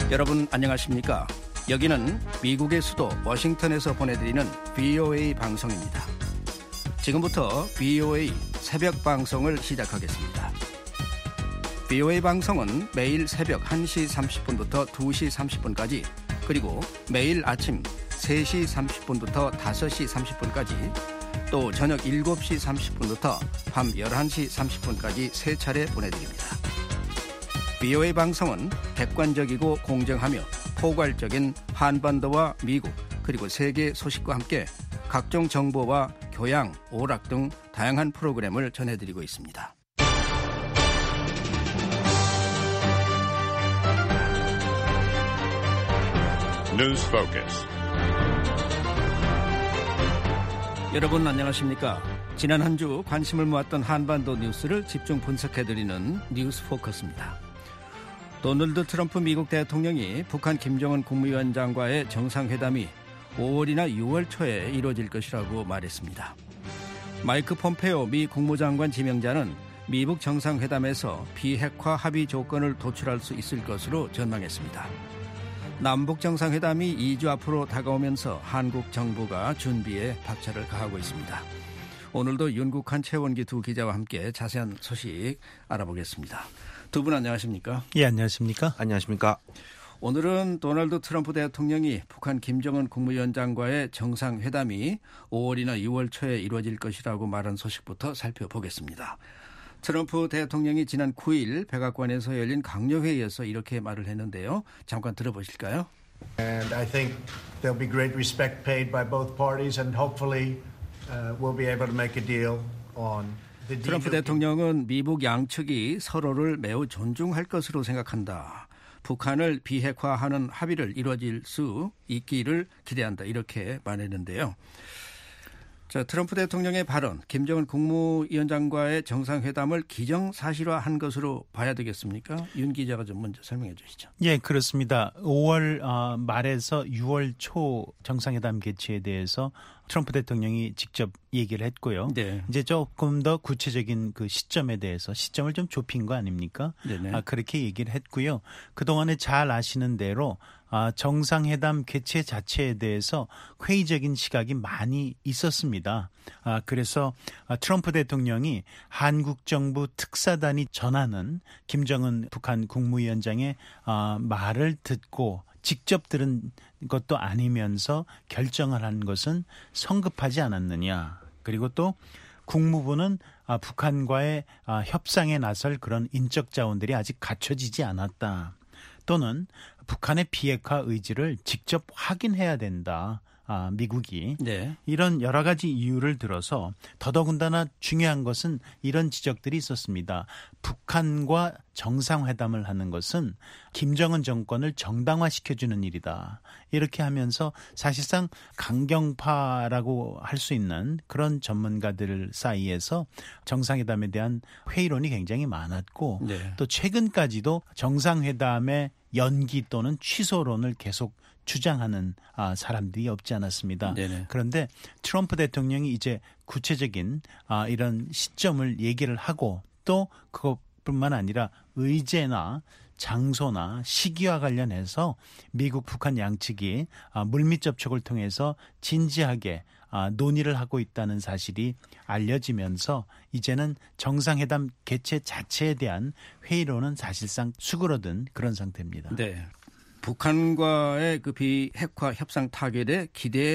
여러분 안녕하십니까? 여기는 미국의 수도 워싱턴에서 보내드리는 VOA 방송입니다. 지금부터 VOA 새벽 방송을 시작하겠습니다. VOA 방송은 매일 새벽 1시 30분부터 2시 30분까지 그리고 매일 아침 3시 30분부터 5시 30분까지 또 저녁 7시 30분부터 밤 11시 30분까지 세 차례 보내드립니다. VOA 방송은 객관적이고 공정하며 포괄적인 한반도와 미국 그리고 세계 소식과 함께 각종 정보와 교양, 오락 등 다양한 프로그램을 전해드리고 있습니다. News Focus. 여러분 안녕하십니까? 지난 한 주 관심을 모았던 한반도 뉴스를 집중 분석해드리는 뉴스 포커스입니다. 도널드 트럼프 미국 대통령이 북한 김정은 국무위원장과의 정상회담이 5월이나 6월 초에 이루어질 것이라고 말했습니다. 마이크 폼페오 미 국무장관 지명자는 미북 정상회담에서 비핵화 합의 조건을 도출할 수 있을 것으로 전망했습니다. 남북 정상회담이 2주 앞으로 다가오면서 한국 정부가 준비에 박차를 가하고 있습니다. 오늘도 윤국한 최원기 두 기자와 함께 자세한 소식 알아보겠습니다. 두 분 안녕하십니까? 예, 안녕하십니까? 안녕하십니까? 오늘은 도널드 트럼프 대통령이 북한 김정은 국무위원장과의 정상회담이 5월이나 6월 초에 이루어질 것이라고 말한 소식부터 살펴보겠습니다. 트럼프 대통령이 지난 9일 백악관에서 열린 강요회의에서 이렇게 말을 했는데요. 잠깐 들어보실까요? And I think there'll be great respect paid by both parties and hopefully we'll be able to make a deal on 트럼프 대통령은 미북 양측이 서로를 매우 존중할 것으로 생각한다. 북한을 비핵화하는 합의를 이루어질 수 있기를 기대한다. 이렇게 말했는데요. 자, 트럼프 대통령의 발언, 김정은 국무위원장과의 정상회담을 기정사실화한 것으로 봐야 되겠습니까? 윤 기자가 좀 먼저 설명해 주시죠. 예, 그렇습니다. 5월 말에서 6월 초 정상회담 개최에 대해서 트럼프 대통령이 직접 얘기를 했고요. 네. 이제 조금 더 구체적인 그 시점에 대해서 시점을 좀 좁힌 거 아닙니까? 네네. 그렇게 얘기를 했고요. 그동안에 잘 아시는 대로 정상회담 개최 자체에 대해서 회의적인 시각이 많이 있었습니다. 그래서 트럼프 대통령이 한국 정부 특사단이 전하는 김정은 북한 국무위원장의 말을 듣고 직접 들은 것도 아니면서 결정을 한 것은 성급하지 않았느냐. 그리고 또 국무부는 북한과의 협상에 나설 그런 인적 자원들이 아직 갖춰지지 않았다. 또는 북한의 비핵화 의지를 직접 확인해야 된다. 미국이. 네. 이런 여러 가지 이유를 들어서 더더군다나 중요한 것은 이런 지적들이 있었습니다. 북한과 정상회담을 하는 것은 김정은 정권을 정당화시켜주는 일이다. 이렇게 하면서 사실상 강경파라고 할 수 있는 그런 전문가들 사이에서 정상회담에 대한 회의론이 굉장히 많았고 네. 또 최근까지도 정상회담의 연기 또는 취소론을 계속 주장하는 사람들이 없지 않았습니다. 네네. 그런데 트럼프 대통령이 이제 구체적인 이런 시점을 얘기를 하고 또 그것뿐만 아니라 의제나 장소나 시기와 관련해서 미국, 북한 양측이 물밑 접촉을 통해서 진지하게 논의를 하고 있다는 사실이 알려지면서 이제는 정상회담 개최 자체에 대한 회의론은 사실상 수그러든 그런 상태입니다. 네. 북한과의 그 비핵화 협상 타결에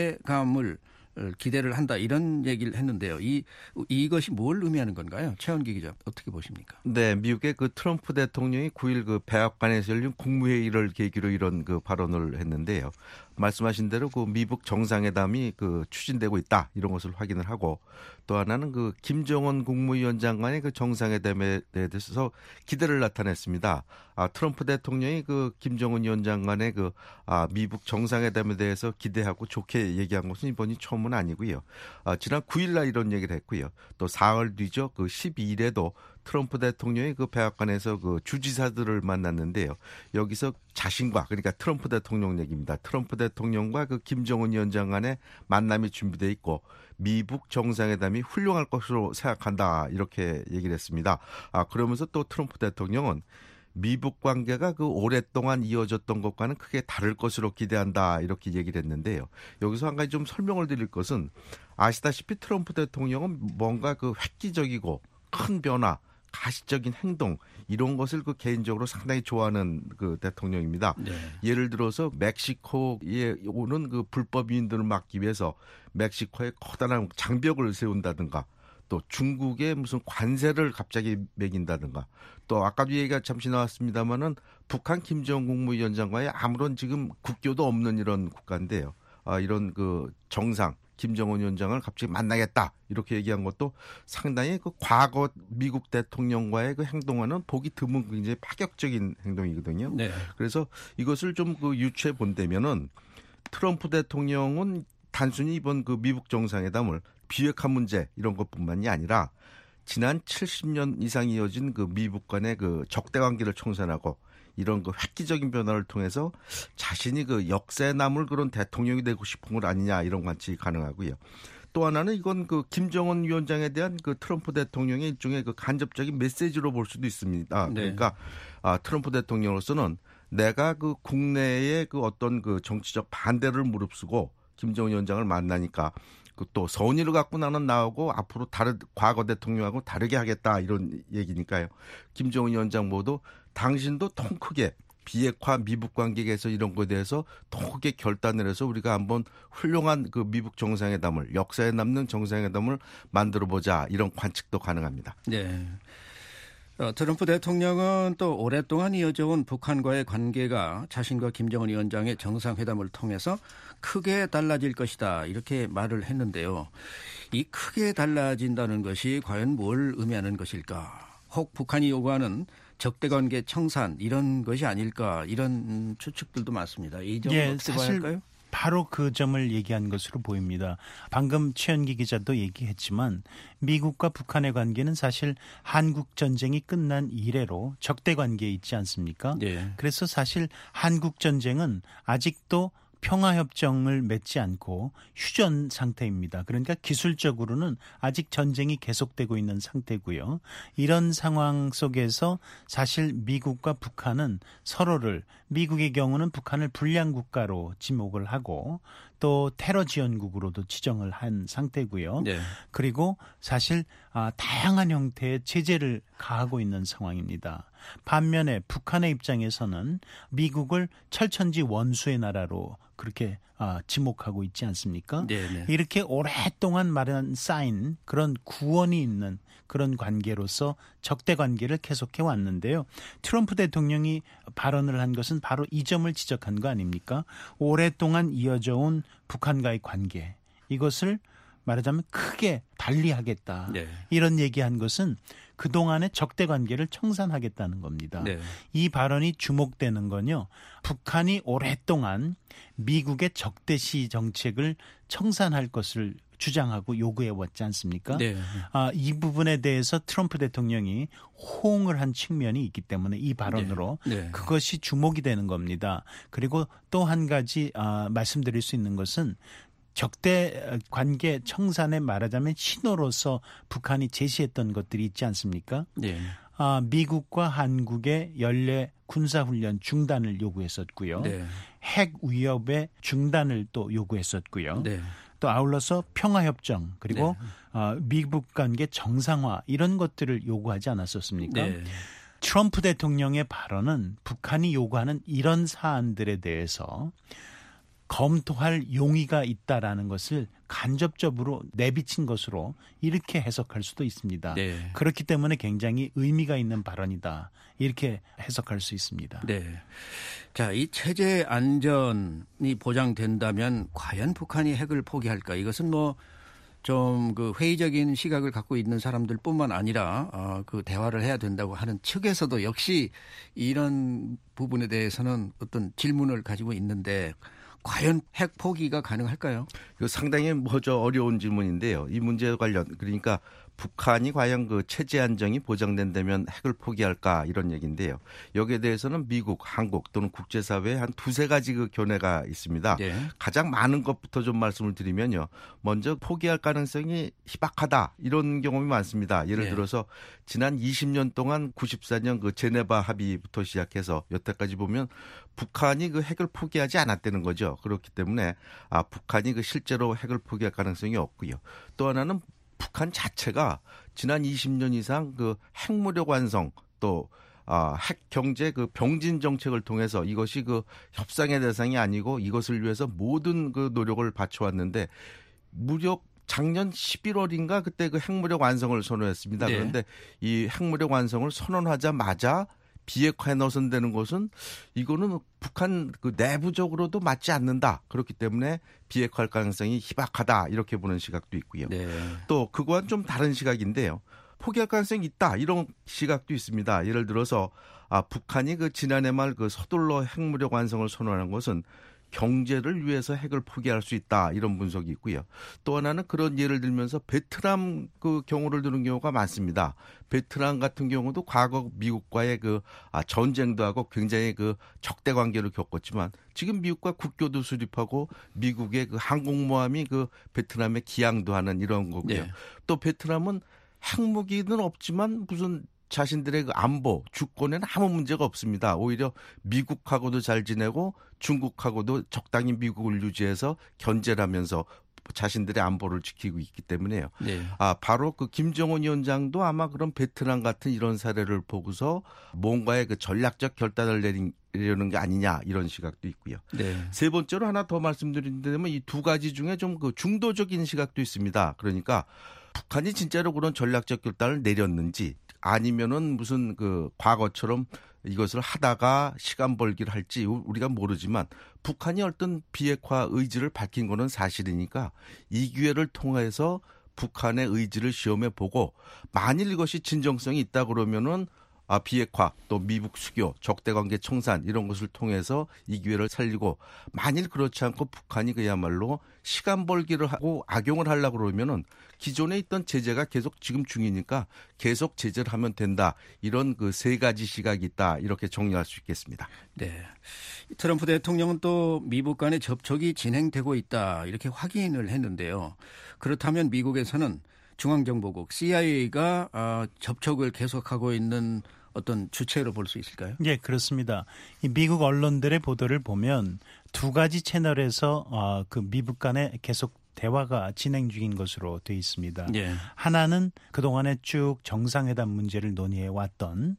기대를 한다 이런 얘기를 했는데요. 이것이 뭘 의미하는 건가요? 최원기 기자 어떻게 보십니까? 네, 미국의 그 트럼프 대통령이 9일 그 백악관에서 열린 국무회의를 계기로 이런 그 발언을 했는데요. 말씀하신 대로 그 미북 정상회담이 그 추진되고 있다 이런 것을 확인을 하고 또 하나는 그 김정은 국무위원장 간의 그 정상회담에 대해서 기대를 나타냈습니다. 트럼프 대통령이 그 김정은 위원장 간의 그 미북 정상회담에 대해서 기대하고 좋게 얘기한 것은 이번이 처음은 아니고요. 지난 9일날 이런 얘기를 했고요. 또 사흘 뒤죠. 그 12일에도 트럼프 대통령이 그 백악관에서 그 주지사들을 만났는데요. 여기서 자신과 그러니까 트럼프 대통령 얘기입니다. 트럼프 대통령과 그 김정은 위원장 간의 만남이 준비되어 있고 미북 정상회담이 훌륭할 것으로 생각한다 이렇게 얘기를 했습니다. 그러면서 또 트럼프 대통령은 미북 관계가 그 오랫동안 이어졌던 것과는 크게 다를 것으로 기대한다 이렇게 얘기를 했는데요. 여기서 한 가지 좀 설명을 드릴 것은 아시다시피 트럼프 대통령은 뭔가 그 획기적이고 큰 변화, 가시적인 행동 이런 것을 그 개인적으로 상당히 좋아하는 그 대통령입니다. 네. 예를 들어서 멕시코에 오는 그 불법 이민들을 막기 위해서 멕시코에 커다란 장벽을 세운다든가 또 중국에 무슨 관세를 갑자기 매긴다든가 또 아까도 얘기가 잠시 나왔습니다마는 북한 김정은 국무위원장과의 아무런 지금 국교도 없는 이런 국가인데요. 이런 그 정상 김정은 위원장을 갑자기 만나겠다 이렇게 얘기한 것도 상당히 그 과거 미국 대통령과의 그 행동과는 보기 드문 굉장히 파격적인 행동이거든요. 네. 그래서 이것을 좀 그 유추해 본다면은 트럼프 대통령은 단순히 이번 그 미국 정상회담을 비핵화 문제 이런 것뿐만이 아니라 지난 70년 이상 이어진 그 미국 간의 그 적대 관계를 청산하고 이런 그 획기적인 변화를 통해서 자신이 그 역사에 남을 그런 대통령이 되고 싶은 것 아니냐 이런 관측이 가능하고요. 또 하나는 이건 그 김정은 위원장에 대한 그 트럼프 대통령의 일종의 그 간접적인 메시지로 볼 수도 있습니다. 네. 그러니까 트럼프 대통령으로서는 내가 그 국내의 그 어떤 그 정치적 반대를 무릅쓰고 김정은 위원장을 만나니까 그 또 선의를 갖고 나는 나오고 앞으로 다른 과거 대통령하고 다르게 하겠다 이런 얘기니까요. 김정은 위원장 모두 당신도 통 크게 비핵화 미북 관계에서 이런 것에 대해서 통 크게 결단을 해서 우리가 한번 훌륭한 그 미북 정상회담을 역사에 남는 정상회담을 만들어보자 이런 관측도 가능합니다. 네. 트럼프 대통령은 또 오랫동안 이어져온 북한과의 관계가 자신과 김정은 위원장의 정상회담을 통해서 크게 달라질 것이다 이렇게 말을 했는데요. 이 크게 달라진다는 것이 과연 뭘 의미하는 것일까? 혹 북한이 요구하는 적대관계 청산 이런 것이 아닐까 이런 추측들도 많습니다. 이 점은 어떻게 봐야 할까요? 바로 그 점을 얘기한 것으로 보입니다. 방금 최현기 기자도 얘기했지만 미국과 북한의 관계는 사실 한국 전쟁이 끝난 이래로 적대 관계에 있지 않습니까? 네. 그래서 사실 한국 전쟁은 아직도 평화협정을 맺지 않고 휴전 상태입니다. 그러니까 기술적으로는 아직 전쟁이 계속되고 있는 상태고요. 이런 상황 속에서 사실 미국과 북한은 서로를 미국의 경우는 북한을 불량 국가로 지목을 하고 또 테러 지원국으로도 지정을 한 상태고요. 네. 그리고 사실 다양한 형태의 제재를 가하고 있는 상황입니다. 반면에 북한의 입장에서는 미국을 철천지 원수의 나라로 그렇게 지목하고 있지 않습니까? 네네. 이렇게 오랫동안 마련 쌓인 그런 구원이 있는 그런 관계로서 적대 관계를 계속해 왔는데요. 트럼프 대통령이 발언을 한 것은 바로 이 점을 지적한 거 아닙니까? 오랫동안 이어져 온 북한과의 관계 이것을 말하자면 크게 달리하겠다. 네. 이런 얘기한 것은 그동안의 적대 관계를 청산하겠다는 겁니다. 네. 이 발언이 주목되는 건요. 북한이 오랫동안 미국의 적대시 정책을 청산할 것을 주장하고 요구해 왔지 않습니까? 네. 이 부분에 대해서 트럼프 대통령이 호응을 한 측면이 있기 때문에 이 발언으로 네. 그것이 주목이 되는 겁니다. 그리고 또 한 가지 말씀드릴 수 있는 것은 적대 관계 청산에 말하자면 신호로서 북한이 제시했던 것들이 있지 않습니까? 네. 미국과 한국의 연례 군사훈련 중단을 요구했었고요. 네. 핵 위협의 중단을 또 요구했었고요. 네. 또 아울러서 평화협정 그리고 네. 미국 관계 정상화 이런 것들을 요구하지 않았었습니까? 네. 트럼프 대통령의 발언은 북한이 요구하는 이런 사안들에 대해서 검토할 용의가 있다라는 것을 간접적으로 내비친 것으로 이렇게 해석할 수도 있습니다. 네. 그렇기 때문에 굉장히 의미가 있는 발언이다. 이렇게 해석할 수 있습니다. 네. 자, 이 체제 안전이 보장된다면 과연 북한이 핵을 포기할까? 이것은 뭐 좀 그 회의적인 시각을 갖고 있는 사람들뿐만 아니라 그 대화를 해야 된다고 하는 측에서도 역시 이런 부분에 대해서는 어떤 질문을 가지고 있는데 과연 핵 포기가 가능할까요? 이거 상당히 어려운 질문인데요. 이 문제에 관련 그러니까 북한이 과연 그 체제 안정이 보장된다면 핵을 포기할까 이런 얘기인데요. 여기에 대해서는 미국, 한국 또는 국제사회에 한 두세 가지 그 견해가 있습니다. 네. 가장 많은 것부터 좀 말씀을 드리면요. 먼저 포기할 가능성이 희박하다 이런 경험이 많습니다. 예를 네. 들어서 지난 20년 동안 94년 그 제네바 합의부터 시작해서 여태까지 보면 북한이 그 핵을 포기하지 않았다는 거죠. 그렇기 때문에 북한이 그 실제로 핵을 포기할 가능성이 없고요. 또 하나는 북한 자체가 지난 20년 이상 그 핵무력 완성 또 핵 경제 그 병진 정책을 통해서 이것이 그 협상의 대상이 아니고 이것을 위해서 모든 그 노력을 바쳐왔는데 무력 작년 11월인가 그때 그 핵무력 완성을 선언했습니다. 네. 그런데 이 핵무력 완성을 선언하자마자 비핵화에 나선되는 것은 이거는 북한 그 내부적으로도 맞지 않는다. 그렇기 때문에 비핵화할 가능성이 희박하다. 이렇게 보는 시각도 있고요. 네. 또 그거와는 좀 다른 시각인데요. 포기할 가능성이 있다. 이런 시각도 있습니다. 예를 들어서 북한이 그 지난해 말 그 서둘러 핵무력 완성을 선언한 것은 경제를 위해서 핵을 포기할 수 있다. 이런 분석이 있고요. 또 하나는 그런 예를 들면서 베트남 그 경우를 드는 경우가 많습니다. 베트남 같은 경우도 과거 미국과의 그 전쟁도 하고 굉장히 그 적대 관계를 겪었지만 지금 미국과 국교도 수립하고 미국의 그 항공모함이 그 베트남에 기항도 하는 이런 거고요. 네. 또 베트남은 핵무기는 없지만 무슨 자신들의 그 안보, 주권에는 아무 문제가 없습니다. 오히려 미국하고도 잘 지내고 중국하고도 적당히 미국을 유지해서 견제를 하면서 자신들의 안보를 지키고 있기 때문에요. 네. 바로 그 김정은 위원장도 아마 그런 베트남 같은 이런 사례를 보고서 뭔가의 그 전략적 결단을 내리려는 게 아니냐 이런 시각도 있고요. 네. 세 번째로 하나 더 말씀드린다면 이 두 가지 중에 좀 그 중도적인 시각도 있습니다. 그러니까 북한이 진짜로 그런 전략적 결단을 내렸는지 아니면은 무슨 그 과거처럼 이것을 하다가 시간 벌기를 할지 우리가 모르지만 북한이 어떤 비핵화 의지를 밝힌 거는 사실이니까 이 기회를 통해서 북한의 의지를 시험해 보고 만일 이것이 진정성이 있다 그러면은 비핵화 또 미북 수교 적대관계 청산 이런 것을 통해서 이 기회를 살리고 만일 그렇지 않고 북한이 그야말로 시간 벌기를 하고 악용을 하려고 그러면은 기존에 있던 제재가 계속 지금 중이니까 계속 제재를 하면 된다. 이런 그 세 가지 시각이 있다. 이렇게 정리할 수 있겠습니다. 네. 트럼프 대통령은 또 미국 간의 접촉이 진행되고 있다. 이렇게 확인을 했는데요. 그렇다면 미국에서는 중앙정보국 CIA가 접촉을 계속하고 있는 어떤 주체로 볼 수 있을까요? 네, 그렇습니다. 이 미국 언론들의 보도를 보면 두 가지 채널에서 그 미국 간에 계속 대화가 진행 중인 것으로 돼 있습니다. 예. 하나는 그동안에 쭉 정상회담 문제를 논의해 왔던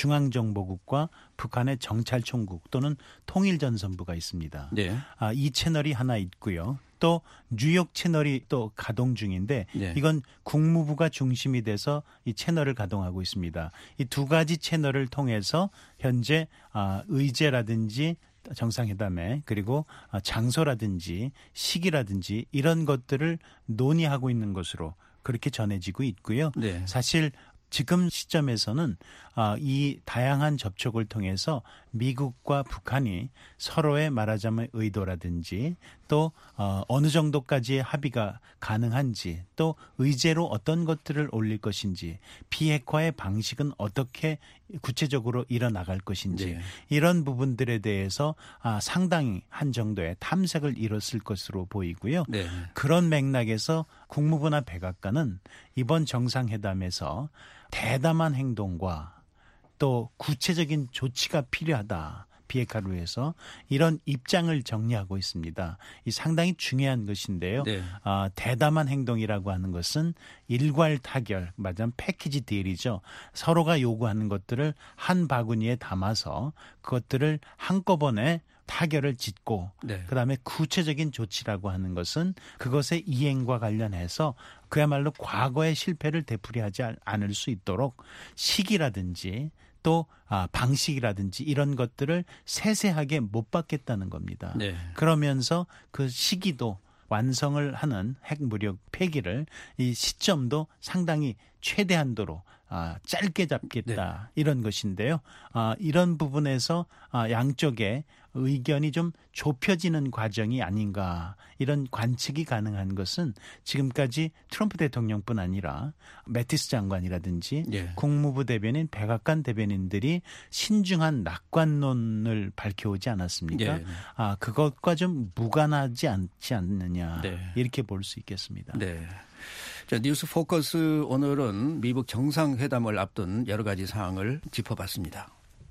중앙정보국과 북한의 정찰총국 또는 통일전선부가 있습니다. 네. 이 채널이 하나 있고요. 또 뉴욕 채널이 또 가동 중인데 네. 이건 국무부가 중심이 돼서 이 채널을 가동하고 있습니다. 이 두 가지 채널을 통해서 현재 의제라든지 정상회담에 그리고 장소라든지 시기라든지 이런 것들을 논의하고 있는 것으로 그렇게 전해지고 있고요. 네. 사실 지금 시점에서는 이 다양한 접촉을 통해서 미국과 북한이 서로의 말하자면 의도라든지 또 어느 정도까지의 합의가 가능한지 또 의제로 어떤 것들을 올릴 것인지 비핵화의 방식은 어떻게 구체적으로 일어나갈 것인지 네. 이런 부분들에 대해서 상당히 한 정도의 탐색을 이뤘을 것으로 보이고요. 네. 그런 맥락에서 국무부나 백악관은 이번 정상회담에서 대담한 행동과 또 구체적인 조치가 필요하다. 비핵화를 위해서 이런 입장을 정리하고 있습니다. 이 상당히 중요한 것인데요. 네. 대담한 행동이라고 하는 것은 일괄 타결, 맞은 패키지 딜이죠. 서로가 요구하는 것들을 한 바구니에 담아서 그것들을 한꺼번에 타결을 짓고 네. 그다음에 구체적인 조치라고 하는 것은 그것의 이행과 관련해서 그야말로 과거의 실패를 되풀이하지 않을 수 있도록 시기라든지 또 방식이라든지 이런 것들을 세세하게 못 받겠다는 겁니다. 네. 그러면서 그 시기도 완성을 하는 핵무력 폐기를 이 시점도 상당히 최대한도로 짧게 잡겠다 이런 것인데요. 이런 부분에서 양쪽의 의견이 좀 좁혀지는 과정이 아닌가 이런 관측이 가능한 것은 지금까지 트럼프 대통령뿐 아니라 매티스 장관이라든지 국무부 대변인 백악관 대변인들이 신중한 낙관론을 밝혀오지 않았습니까? 그것과 좀 무관하지 않지 않느냐 이렇게 볼 수 있겠습니다. 네. 자, 뉴스 포커스 오늘은 미국 정상회담을 앞둔 여러 가지 사항을 짚어봤습니다.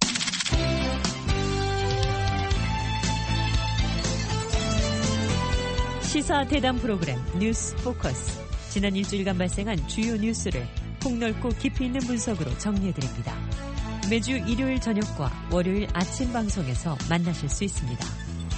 시사 대담 프로그램 뉴스 포커스. 지난 일주일간 발생한 주요 뉴스를 폭넓고 깊이 있는 분석으로 정리해드립니다. 매주 일요일 저녁과 월요일 아침 방송에서 만나실 수 있습니다.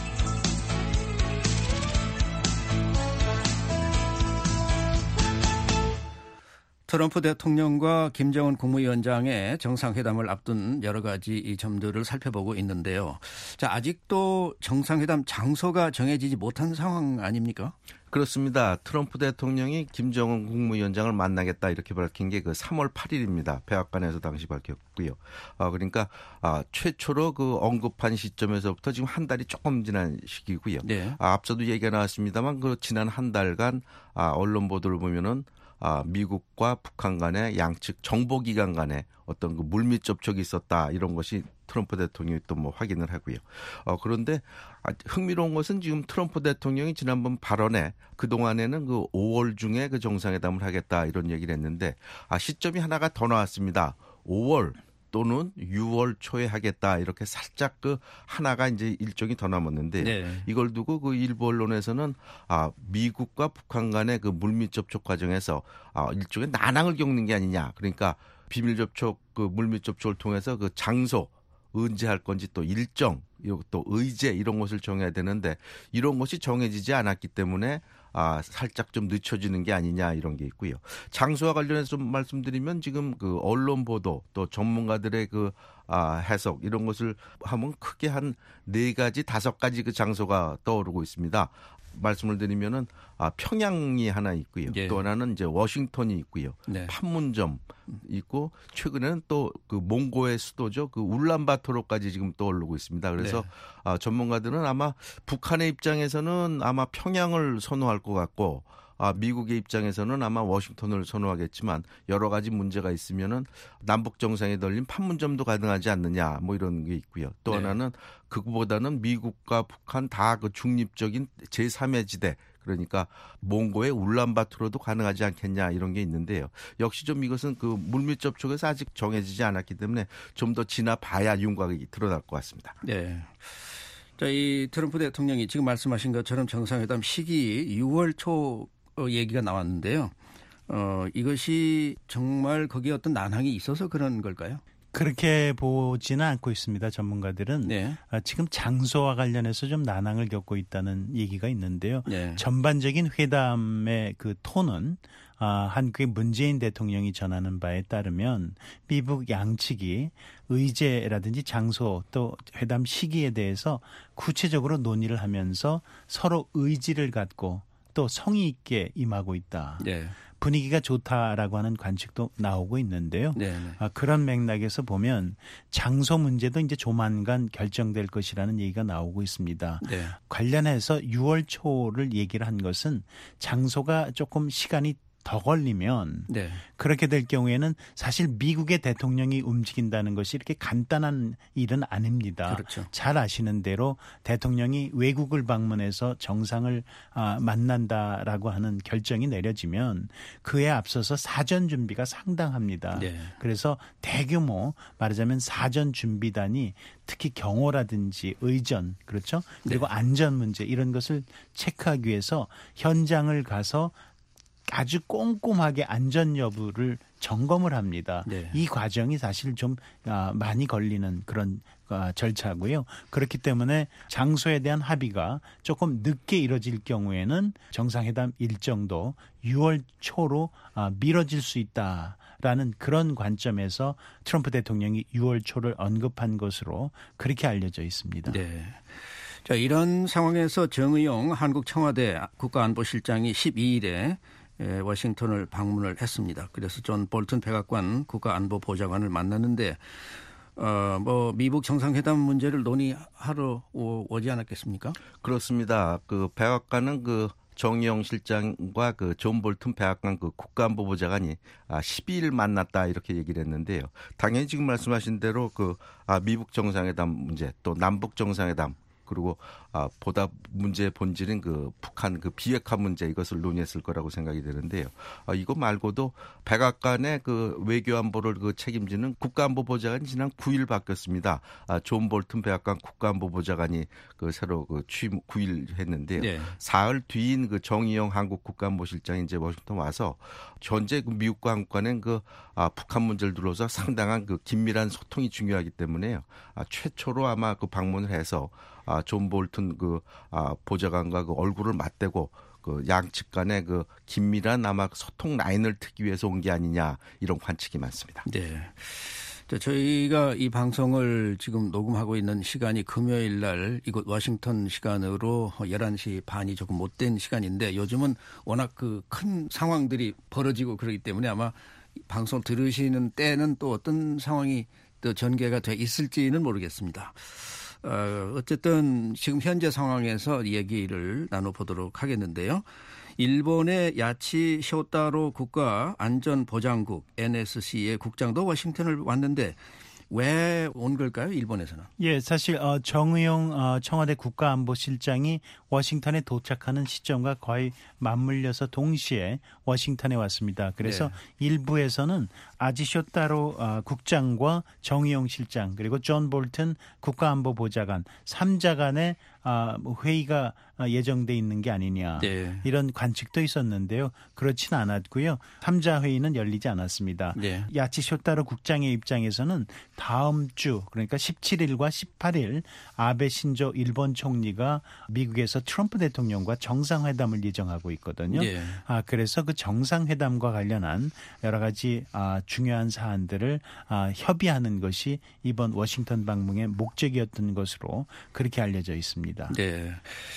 트럼프 대통령과 김정은 국무위원장의 정상회담을 앞둔 여러 가지 이 점들을 살펴보고 있는데요. 자, 아직도 정상회담 장소가 정해지지 못한 상황 아닙니까? 그렇습니다. 트럼프 대통령이 김정은 국무위원장을 만나겠다 이렇게 밝힌 게 그 3월 8일입니다. 백악관에서 당시 밝혔고요. 그러니까 최초로 그 언급한 시점에서부터 지금 한 달이 조금 지난 시기고요. 앞서도 얘기가 나왔습니다만 그 지난 한 달간 언론 보도를 보면은 미국과 북한 간의 양측 정보기관 간에 어떤 그 물밑 접촉이 있었다 이런 것이 트럼프 대통령이 또 뭐 확인을 하고요. 그런데 흥미로운 것은 지금 트럼프 대통령이 지난번 발언에 그동안에는 그 5월 중에 그 정상회담을 하겠다 이런 얘기를 했는데 시점이 하나가 더 나왔습니다. 5월 또는 6월 초에 하겠다 이렇게 살짝 그 하나가 이제 일정이 더 남았는데 이걸 두고 그 일부 언론에서는 미국과 북한 간의 그 물밑 접촉 과정에서 일종의 난항을 겪는 게 아니냐. 그러니까 비밀 접촉 그 물밑 접촉을 통해서 그 장소 언제 할 건지 또 일정 또 의제 이런 것을 정해야 되는데 이런 것이 정해지지 않았기 때문에 살짝 좀 늦춰지는 게 아니냐 이런 게 있고요. 장소와 관련해서 좀 말씀드리면 지금 그 언론 보도 또 전문가들의 그 해석 이런 것을 하면 크게 한 4가지 5가지 그 장소가 떠오르고 있습니다. 말씀을 드리면은 평양이 하나 있고요. 또 하나는 이제 워싱턴이 있고요. 판문점 있고 최근에는 또 그 몽고의 수도죠. 그 울란바토르까지 지금 떠오르고 있습니다. 그래서 전문가들은 아마 북한의 입장에서는 아마 평양을 선호할 것 같고 미국의 입장에서는 아마 워싱턴을 선호하겠지만 여러 가지 문제가 있으면은 남북 정상에 널린 판문점도 가능하지 않느냐 뭐 이런 게 있고요. 또 하나는 그보다는 미국과 북한 다 그 중립적인 제3의 지대 그러니까 몽고의 울란바토르도 가능하지 않겠냐 이런 게 있는데요. 역시 좀 이것은 그 물밑 접촉에서 아직 정해지지 않았기 때문에 좀 더 지나봐야 윤곽이 드러날 것 같습니다. 네. 자, 이 트럼프 대통령이 지금 말씀하신 것처럼 정상회담 시기 6월 초 얘기가 나왔는데요. 이것이 정말 거기에 어떤 난항이 있어서 그런 걸까요? 그렇게 보지는 않고 있습니다. 전문가들은 지금 장소와 관련해서 좀 난항을 겪고 있다는 얘기가 있는데요. 전반적인 회담의 그 톤은 한국의 문재인 대통령이 전하는 바에 따르면 미국 양측이 의제라든지 장소 또 회담 시기에 대해서 구체적으로 논의를 하면서 서로 의지를 갖고 또 성의 있게 임하고 있다. 분위기가 좋다라고 하는 관측도 나오고 있는데요. 그런 맥락에서 보면 장소 문제도 이제 조만간 결정될 것이라는 얘기가 나오고 있습니다. 관련해서 6월 초를 얘기를 한 것은 장소가 조금 시간이 더 걸리면 그렇게 될 경우에는 사실 미국의 대통령이 움직인다는 것이 이렇게 간단한 일은 아닙니다. 잘 아시는 대로 대통령이 외국을 방문해서 정상을 만난다라고 하는 결정이 내려지면 그에 앞서서 사전 준비가 상당합니다. 그래서 대규모 말하자면 사전 준비단이 특히 경호라든지 의전 그렇죠? 그리고 안전 문제 이런 것을 체크하기 위해서 현장을 가서 아주 꼼꼼하게 안전 여부를 점검을 합니다. 이 과정이 사실 좀 많이 걸리는 그런 절차고요. 그렇기 때문에 장소에 대한 합의가 조금 늦게 이뤄질 경우에는 정상회담 일정도 6월 초로 미뤄질 수 있다라는 그런 관점에서 트럼프 대통령이 6월 초를 언급한 것으로 그렇게 알려져 있습니다. 자, 이런 상황에서 정의용 한국 청와대 국가안보실장이 12일에 워싱턴을 방문을 했습니다. 그래서 존 볼튼 백악관 국가안보보좌관을 만났는데 미국 정상회담 문제를 논의하러 오지 않았겠습니까? 그렇습니다. 그 백악관은 그 정의용 실장과 그 존 볼튼 백악관 그 국가안보보좌관이 12일 만났다 이렇게 얘기를 했는데요. 당연히 지금 말씀하신 대로 미국 정상회담 문제 또 남북 정상회담 그리고 보다 문제의 본질인 그 북한 그 비핵화 문제 이것을 논의했을 거라고 생각이 되는데요. 이거 말고도 백악관의 그 외교안보를 그 책임지는 국가안보보좌관이 지난 9일 바뀌었습니다. 존 볼튼 백악관 국가안보보좌관이 그 새로 그 취임 9일 했는데요. 네. 사흘 뒤인 그 정의용 한국 국가안보실장이 이제 워싱턴 와서 현재 그 미국과 한국 간의 그 북한 문제를 둘러서 상당한 그 긴밀한 소통이 중요하기 때문에요. 최초로 아마 그 방문을 해서 존 볼튼 그 보좌관과 그 얼굴을 맞대고 그 양측 간의 그 긴밀한 아마 소통 라인을 트기 위해서 온 게 아니냐 이런 관측이 많습니다. 네. 저희가 이 방송을 지금 녹음하고 있는 시간이 금요일 날 이곳 워싱턴 시간으로 11시 반이 조금 못된 시간인데 요즘은 워낙 그 큰 상황들이 벌어지고 그러기 때문에 아마 방송 들으시는 때는 또 어떤 상황이 또 전개가 돼 있을지는 모르겠습니다. 어쨌든 지금 현재 상황에서 얘기를 나눠보도록 하겠는데요. 일본의 야치 쇼타로 국가안전보장국 NSC의 국장도 워싱턴을 왔는데 왜 온 걸까요? 일본에서는? 예, 사실 정의용 청와대 국가안보실장이 워싱턴에 도착하는 시점과 거의 맞물려서 동시에 워싱턴에 왔습니다. 그래서 일부에서는 아지쇼타로 국장과 정의용 실장 그리고 존 볼튼 국가안보보좌관 3자 간의 회의가 예정돼 있는 게 아니냐 이런 관측도 있었는데요. 그렇진 않았고요. 3자 회의는 열리지 않았습니다. 야치쇼타로 국장의 입장에서는 다음 주 그러니까 17일과 18일 아베 신조 일본 총리가 미국에서 트럼프 대통령과 정상회담을 예정하고 있거든요. 그래서 그 정상회담과 관련한 여러 가지 중요한 사안들을 협의하는 것이 이번 워싱턴 방문의 목적이었던 것으로 그렇게 알려져 있습니다. 네.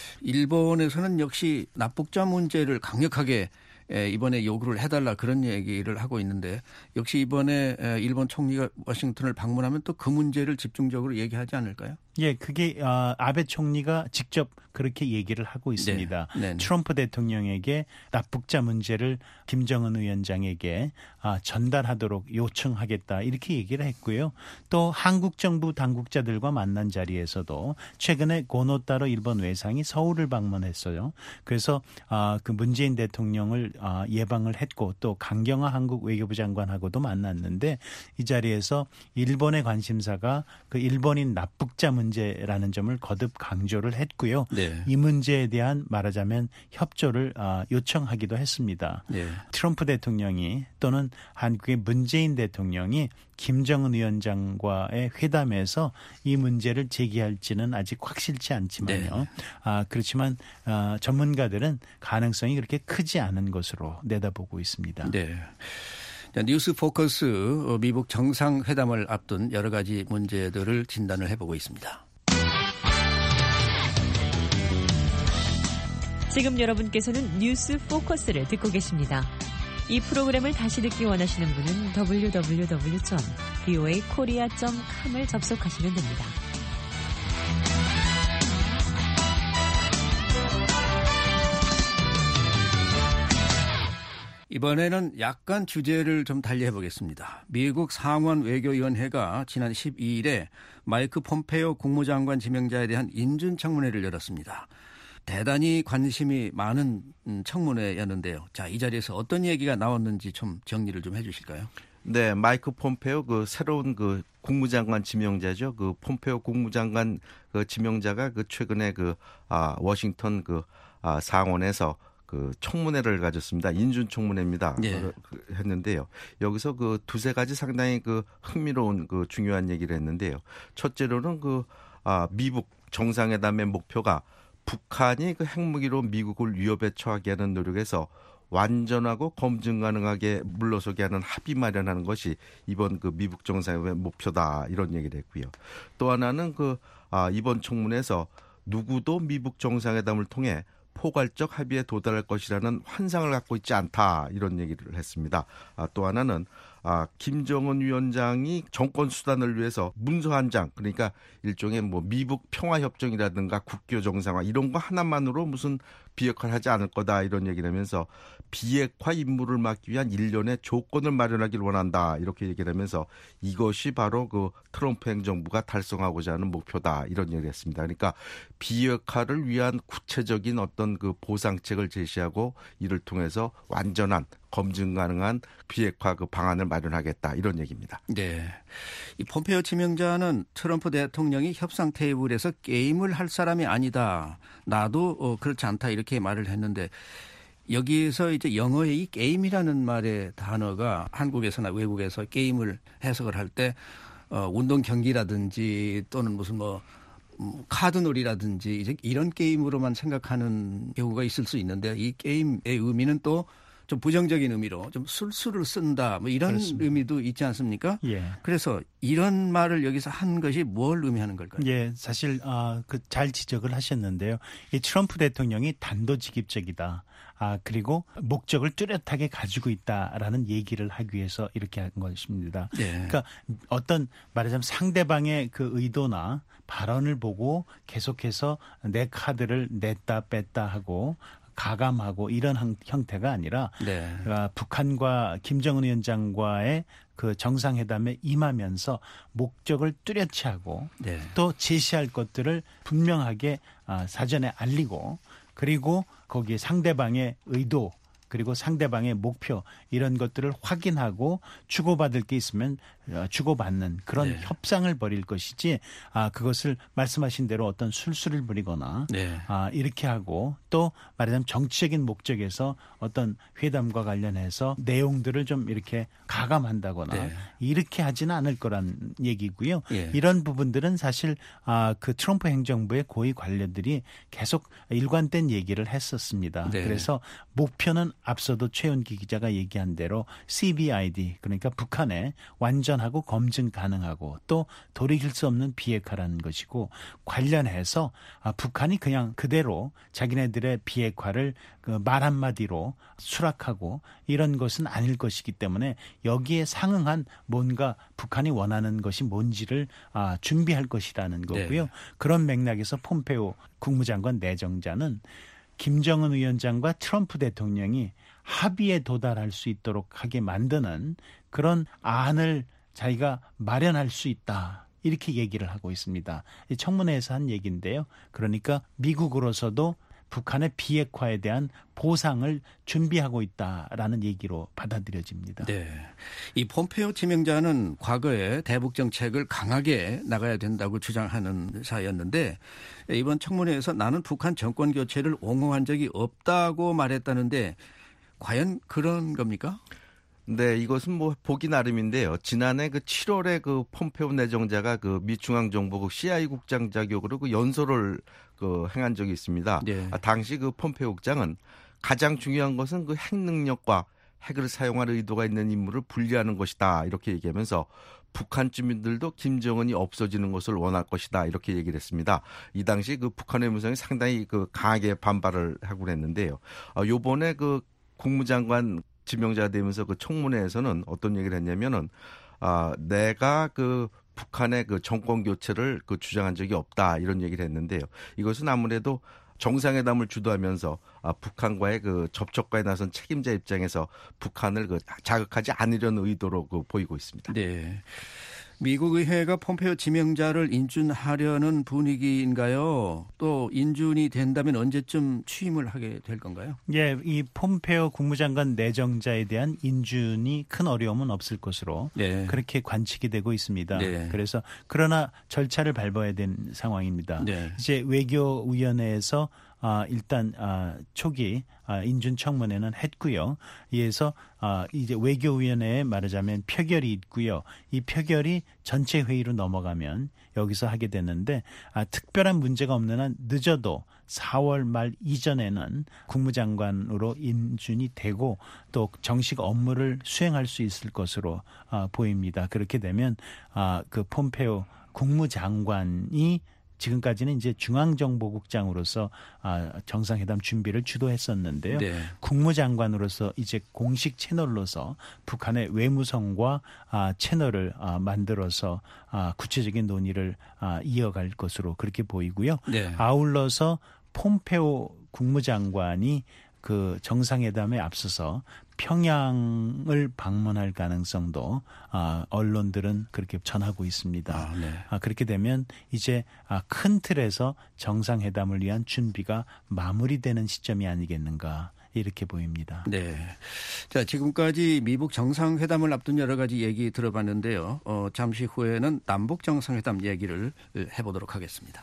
일본에서는 역시 납북자 문제를 강력하게 이번에 요구를 해달라 그런 얘기를 하고 있는데 역시 이번에 일본 총리가 워싱턴을 방문하면 또 그 문제를 집중적으로 얘기하지 않을까요? 예, 그게 아베 총리가 직접 그렇게 얘기를 하고 있습니다. 트럼프 대통령에게 납북자 문제를 김정은 위원장에게 전달하도록 요청하겠다 이렇게 얘기를 했고요. 또 한국 정부 당국자들과 만난 자리에서도 최근에 고노타로 일본 외상이 서울을 방문했어요. 그래서 그 문재인 대통령을 예방을 했고 또 강경화 한국 외교부 장관하고도 만났는데 이 자리에서 일본의 관심사가 그 일본인 납북자 문제라는 점을 거듭 강조를 했고요. 이 문제에 대한 말하자면 협조를 요청하기도 했습니다. 트럼프 대통령이 또는 한국의 문재인 대통령이 김정은 위원장과의 회담에서 이 문제를 제기할지는 아직 확실치 않지만요. 그렇지만 전문가들은 가능성이 그렇게 크지 않은 것으로 내다보고 있습니다. 뉴스 포커스 미국 정상회담을 앞둔 여러 가지 문제들을 진단을 해보고 있습니다. 지금 여러분께서는 뉴스 포커스를 듣고 계십니다. 이 프로그램을 다시 듣기 원하시는 분은 www.voakorea.com을 접속하시면 됩니다. 이번에는 약간 주제를 좀 달리해 보겠습니다. 미국 상원 외교위원회가 지난 12일에 마이크 폼페이오 국무장관 지명자에 대한 인준청문회를 열었습니다. 대단히 관심이 많은 청문회였는데요. 자, 이 자리에서 어떤 얘기가 나왔는지 좀 정리를 좀 해주실까요? 네, 마이크 폼페이오 그 새로운 그 국무장관 지명자죠. 그 폼페이오 국무장관 그 지명자가 그 최근에 그 워싱턴 그 상원에서 그 청문회를 가졌습니다. 인준 청문회입니다. 했는데요. 여기서 그 두세 가지 상당히 그 흥미로운 그 중요한 얘기를 했는데요. 첫째로는 그 미국 정상회담의 목표가 북한이 그 핵무기로 미국을 위협에 처하게 하는 노력에서 완전하고 검증 가능하게 물러서게 하는 합의 마련하는 것이 이번 그 미국 정상회담의 목표다 이런 얘기를 했고요. 또 하나는 그 이번 청문회에서 누구도 미국 정상회담을 통해 포괄적 합의에 도달할 것이라는 환상을 갖고 있지 않다 이런 얘기를 했습니다. 또 하나는 김정은 위원장이 정권 수단을 위해서 문서 한 장, 그러니까 일종의 뭐 미북 평화협정이라든가 국교 정상화 이런 거 하나만으로 무슨 비핵화를 하지 않을 거다 이런 얘기를 하면서 비핵화 임무를 막기 위한 일련의 조건을 마련하길 원한다 이렇게 얘기를 하면서 이것이 바로 그 트럼프 행정부가 달성하고자 하는 목표다 이런 얘기를 했습니다. 그러니까 비핵화를 위한 구체적인 어떤 그 보상책을 제시하고 이를 통해서 완전한 검증 가능한 비핵화 그 방안을 마련하겠다 이런 얘기입니다. 네, 이 폼페이오 지명자는 트럼프 대통령이 협상 테이블에서 게임을 할 사람이 아니다. 나도 그렇지 않다 이렇게 말을 했는데 여기에서 이제 영어의 이 게임이라는 말의 단어가 한국에서나 외국에서 게임을 해석을 할 때 운동 경기라든지 또는 무슨 뭐 카드놀이라든지 이제 이런 게임으로만 생각하는 경우가 있을 수 있는데 이 게임의 의미는 또 좀 부정적인 의미로 좀 술수를 쓴다 뭐 이런 그렇습니다. 의미도 있지 않습니까? 예. 그래서 이런 말을 여기서 한 것이 뭘 의미하는 걸까요? 예, 사실 잘 지적을 하셨는데요. 이 트럼프 대통령이 단도직입적이다. 그리고 목적을 뚜렷하게 가지고 있다라는 얘기를 하기 위해서 이렇게 한 것입니다. 예. 그러니까 어떤 말하자면 상대방의 그 의도나 발언을 보고 계속해서 내 카드를 냈다 뺐다 하고 가감하고 이런 형태가 아니라 네. 북한과 김정은 위원장과의 그 정상회담에 임하면서 목적을 뚜렷이 하고 네. 또 제시할 것들을 분명하게 사전에 알리고 그리고 거기에 상대방의 의도 그리고 상대방의 목표 이런 것들을 확인하고 주고받을 게 있으면 주고받는 그런 네. 협상을 벌일 것이지 그것을 말씀하신 대로 어떤 술수를 부리거나 네. 이렇게 하고 또 말하자면 정치적인 목적에서 어떤 회담과 관련해서 내용들을 좀 이렇게 가감한다거나 네. 이렇게 하지는 않을 거란 얘기고요. 네. 이런 부분들은 사실 그 트럼프 행정부의 고위 관료들이 계속 일관된 얘기를 했었습니다. 네. 그래서 목표는 앞서도 최윤기 기자가 얘기한 대로 CBID 그러니까 북한의 완전하고 검증 가능하고 또 돌이킬 수 없는 비핵화라는 것이고 관련해서 북한이 그냥 그대로 자기네들의 비핵화를 그 말 한마디로 수락하고 이런 것은 아닐 것이기 때문에 여기에 상응한 뭔가 북한이 원하는 것이 뭔지를 준비할 것이라는 거고요. 네. 그런 맥락에서 폼페이오 국무장관 내정자는 김정은 위원장과 트럼프 대통령이 합의에 도달할 수 있도록 하게 만드는 그런 안을 자기가 마련할 수 있다. 이렇게 얘기를 하고 있습니다. 청문회에서 한 얘기인데요. 그러니까 미국으로서도 북한의 비핵화에 대한 보상을 준비하고 있다라는 얘기로 받아들여집니다. 네, 이 폼페이오 지명자는 과거에 대북 정책을 강하게 나가야 된다고 주장하는 사였는데 이번 청문회에서 나는 북한 정권 교체를 옹호한 적이 없다고 말했다는데 과연 그런 겁니까? 네, 이것은 뭐 보기 나름인데요. 지난해 그 7월에 그 폼페이오 내정자가 그 미 중앙정보국 CIA 국장 자격으로 그 연설을 그 행한 적이 있습니다. 네. 당시 그 폼페이오 국장은 가장 중요한 것은 그 핵 능력과 핵을 사용할 의도가 있는 인물을 분리하는 것이다 이렇게 얘기하면서 북한 주민들도 김정은이 없어지는 것을 원할 것이다 이렇게 얘기를 했습니다. 이 당시 그 북한 외무성이 상당히 그 강하게 반발을 하고 그랬는데요. 요번에 그 국무장관 지명자가 되면서 그 청문회에서는 어떤 얘기를 했냐면은 내가 그 북한의 그 정권 교체를 그 주장한 적이 없다 이런 얘기를 했는데요. 이것은 아무래도 정상회담을 주도하면서 북한과의 그 접촉과에 나선 책임자 입장에서 북한을 그 자극하지 않으려는 의도로 그 보이고 있습니다. 네. 미국 의회가 폼페이오 지명자를 인준하려는 분위기인가요? 또 인준이 된다면 언제쯤 취임을 하게 될 건가요? 예, 이 폼페이오 국무장관 내정자에 대한 인준이 큰 어려움은 없을 것으로 네. 그렇게 관측이 되고 있습니다. 네. 그래서 그러나 절차를 밟아야 되는 상황입니다. 네. 이제 외교위원회에서 일단 초기 인준 청문회는 했고요. 이에서 이제 외교위원회에 말하자면 표결이 있고요. 이 표결이 전체 회의로 넘어가면 여기서 하게 되는데 특별한 문제가 없는 한 늦어도 4월 말 이전에는 국무장관으로 인준이 되고 또 정식 업무를 수행할 수 있을 것으로 보입니다. 그렇게 되면 그 폼페이오 국무장관이 지금까지는 이제 중앙정보국장으로서 정상회담 준비를 주도했었는데요. 네. 국무장관으로서 이제 공식 채널로서 북한의 외무성과 채널을 만들어서 구체적인 논의를 이어갈 것으로 그렇게 보이고요. 네. 아울러서 폼페오 국무장관이 그 정상회담에 앞서서 평양을 방문할 가능성도 언론들은 그렇게 전하고 있습니다. 네. 그렇게 되면 이제 큰 틀에서 정상회담을 위한 준비가 마무리되는 시점이 아니겠는가 이렇게 보입니다. 네. 자, 지금까지 미북 정상회담을 앞둔 여러 가지 얘기 들어봤는데요. 잠시 후에는 남북 정상회담 얘기를 해보도록 하겠습니다.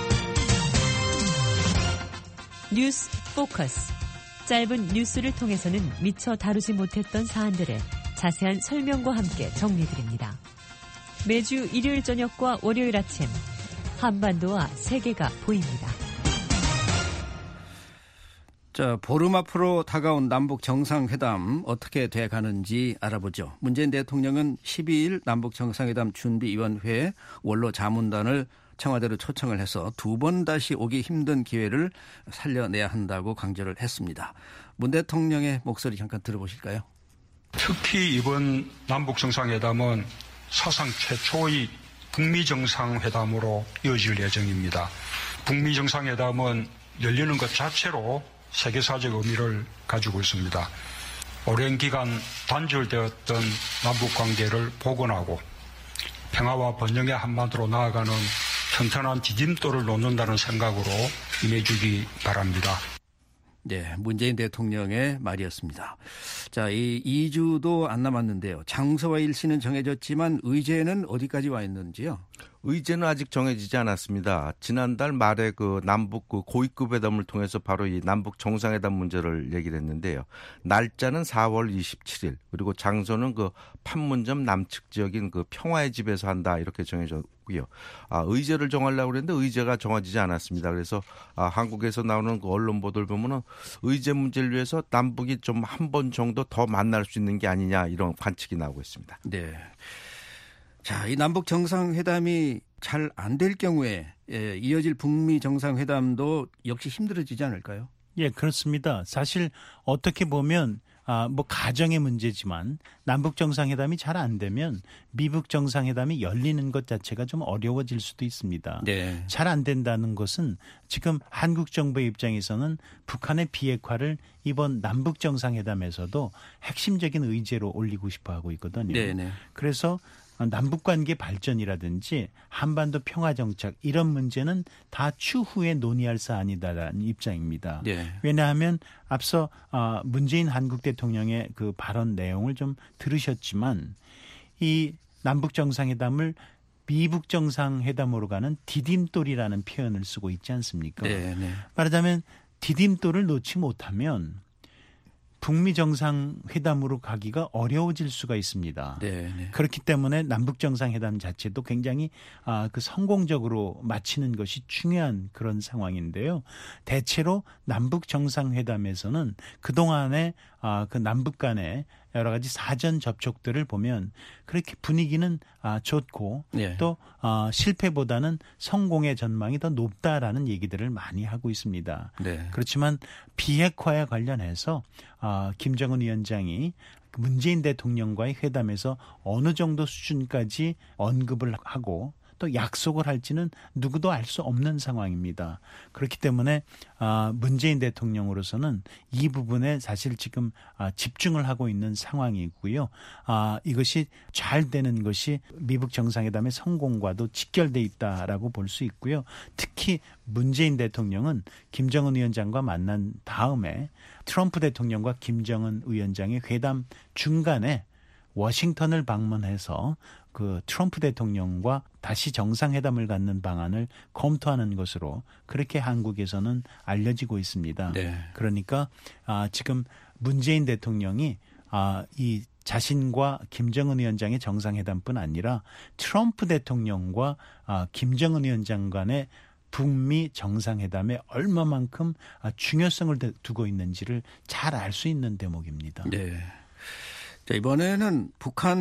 뉴스 포커스. 짧은 뉴스를 통해서는 미처 다루지 못했던 사안들을 자세한 설명과 함께 정리해드립니다. 매주 일요일 저녁과 월요일 아침 한반도와 세계가 보입니다. 자, 보름 앞으로 다가온 남북 정상회담 어떻게 돼가는지 알아보죠. 문재인 대통령은 12일 남북 정상회담 준비위원회에 원로 자문단을 청와대로 초청을 해서 두 번 다시 오기 힘든 기회를 살려내야 한다고 강조를 했습니다. 문 대통령의 목소리 잠깐 들어보실까요? 특히 이번 남북 정상회담은 사상 최초의 북미 정상회담으로 이어질 예정입니다. 북미 정상회담은 열리는 것 자체로 세계사적 의미를 가지고 있습니다. 오랜 기간 단절되었던 남북 관계를 복원하고 평화와 번영의 한반도로 나아가는 튼튼한 디딤돌을 놓는다는 생각으로 임해주기 바랍니다. 네, 문재인 대통령의 말이었습니다. 자, 이 2주도 안 남았는데요. 장소와 일시는 정해졌지만 의제는 어디까지 와 있는지요? 의제는 아직 정해지지 않았습니다. 지난달 말에 그 남북 그 고위급 회담을 통해서 바로 이 남북 정상회담 문제를 얘기를 했는데요. 날짜는 4월 27일 그리고 장소는 그 판문점 남측 지역인 그 평화의 집에서 한다 이렇게 정해졌고요. 의제를 정하려고 그랬는데 의제가 정해지지 않았습니다. 그래서 한국에서 나오는 그 언론 보도를 보면은 의제 문제를 위해서 남북이 좀 한 번 정도 더 만날 수 있는 게 아니냐 이런 관측이 나오고 있습니다. 네. 자, 이 남북 정상회담이 잘 안 될 경우에 이어질 북미 정상회담도 역시 힘들어지지 않을까요? 예, 그렇습니다. 사실 어떻게 보면 뭐 가정의 문제지만 남북 정상회담이 잘 안 되면 미북 정상회담이 열리는 것 자체가 좀 어려워질 수도 있습니다. 네. 잘 안 된다는 것은 지금 한국 정부의 입장에서는 북한의 비핵화를 이번 남북 정상회담에서도 핵심적인 의제로 올리고 싶어 하고 있거든요. 네네. 그래서 남북관계 발전이라든지 한반도 평화정착 이런 문제는 다 추후에 논의할 사안이다라는 입장입니다. 네. 왜냐하면 앞서 문재인 한국 대통령의 그 발언 내용을 좀 들으셨지만 이 남북 정상회담을 미북 정상회담으로 가는 디딤돌이라는 표현을 쓰고 있지 않습니까? 네, 네. 말하자면 디딤돌을 놓지 못하면 북미 정상회담으로 가기가 어려워질 수가 있습니다. 네, 네. 그렇기 때문에 남북 정상회담 자체도 굉장히 그 성공적으로 마치는 것이 중요한 그런 상황인데요. 대체로 남북 정상회담에서는 그동안에 그 남북 간의 여러 가지 사전 접촉들을 보면 그렇게 분위기는 좋고 네. 또 실패보다는 성공의 전망이 더 높다라는 얘기들을 많이 하고 있습니다. 네. 그렇지만 비핵화에 관련해서 김정은 위원장이 문재인 대통령과의 회담에서 어느 정도 수준까지 언급을 하고 또 약속을 할지는 누구도 알 수 없는 상황입니다. 그렇기 때문에 문재인 대통령으로서는 이 부분에 사실 지금 집중을 하고 있는 상황이고요. 이것이 잘 되는 것이 미북 정상회담의 성공과도 직결돼 있다라고 볼 수 있고요. 특히 문재인 대통령은 김정은 위원장과 만난 다음에 트럼프 대통령과 김정은 위원장의 회담 중간에 워싱턴을 방문해서 그 트럼프 대통령과 다시 정상회담을 갖는 방안을 검토하는 것으로 그렇게 한국에서는 알려지고 있습니다. 네. 그러니까 지금 문재인 대통령이 이 자신과 김정은 위원장의 정상회담뿐 아니라 트럼프 대통령과 김정은 위원장 간의 북미 정상회담에 얼마만큼 중요성을 두고 있는지를 잘 알 수 있는 대목입니다. 네. 자, 이번에는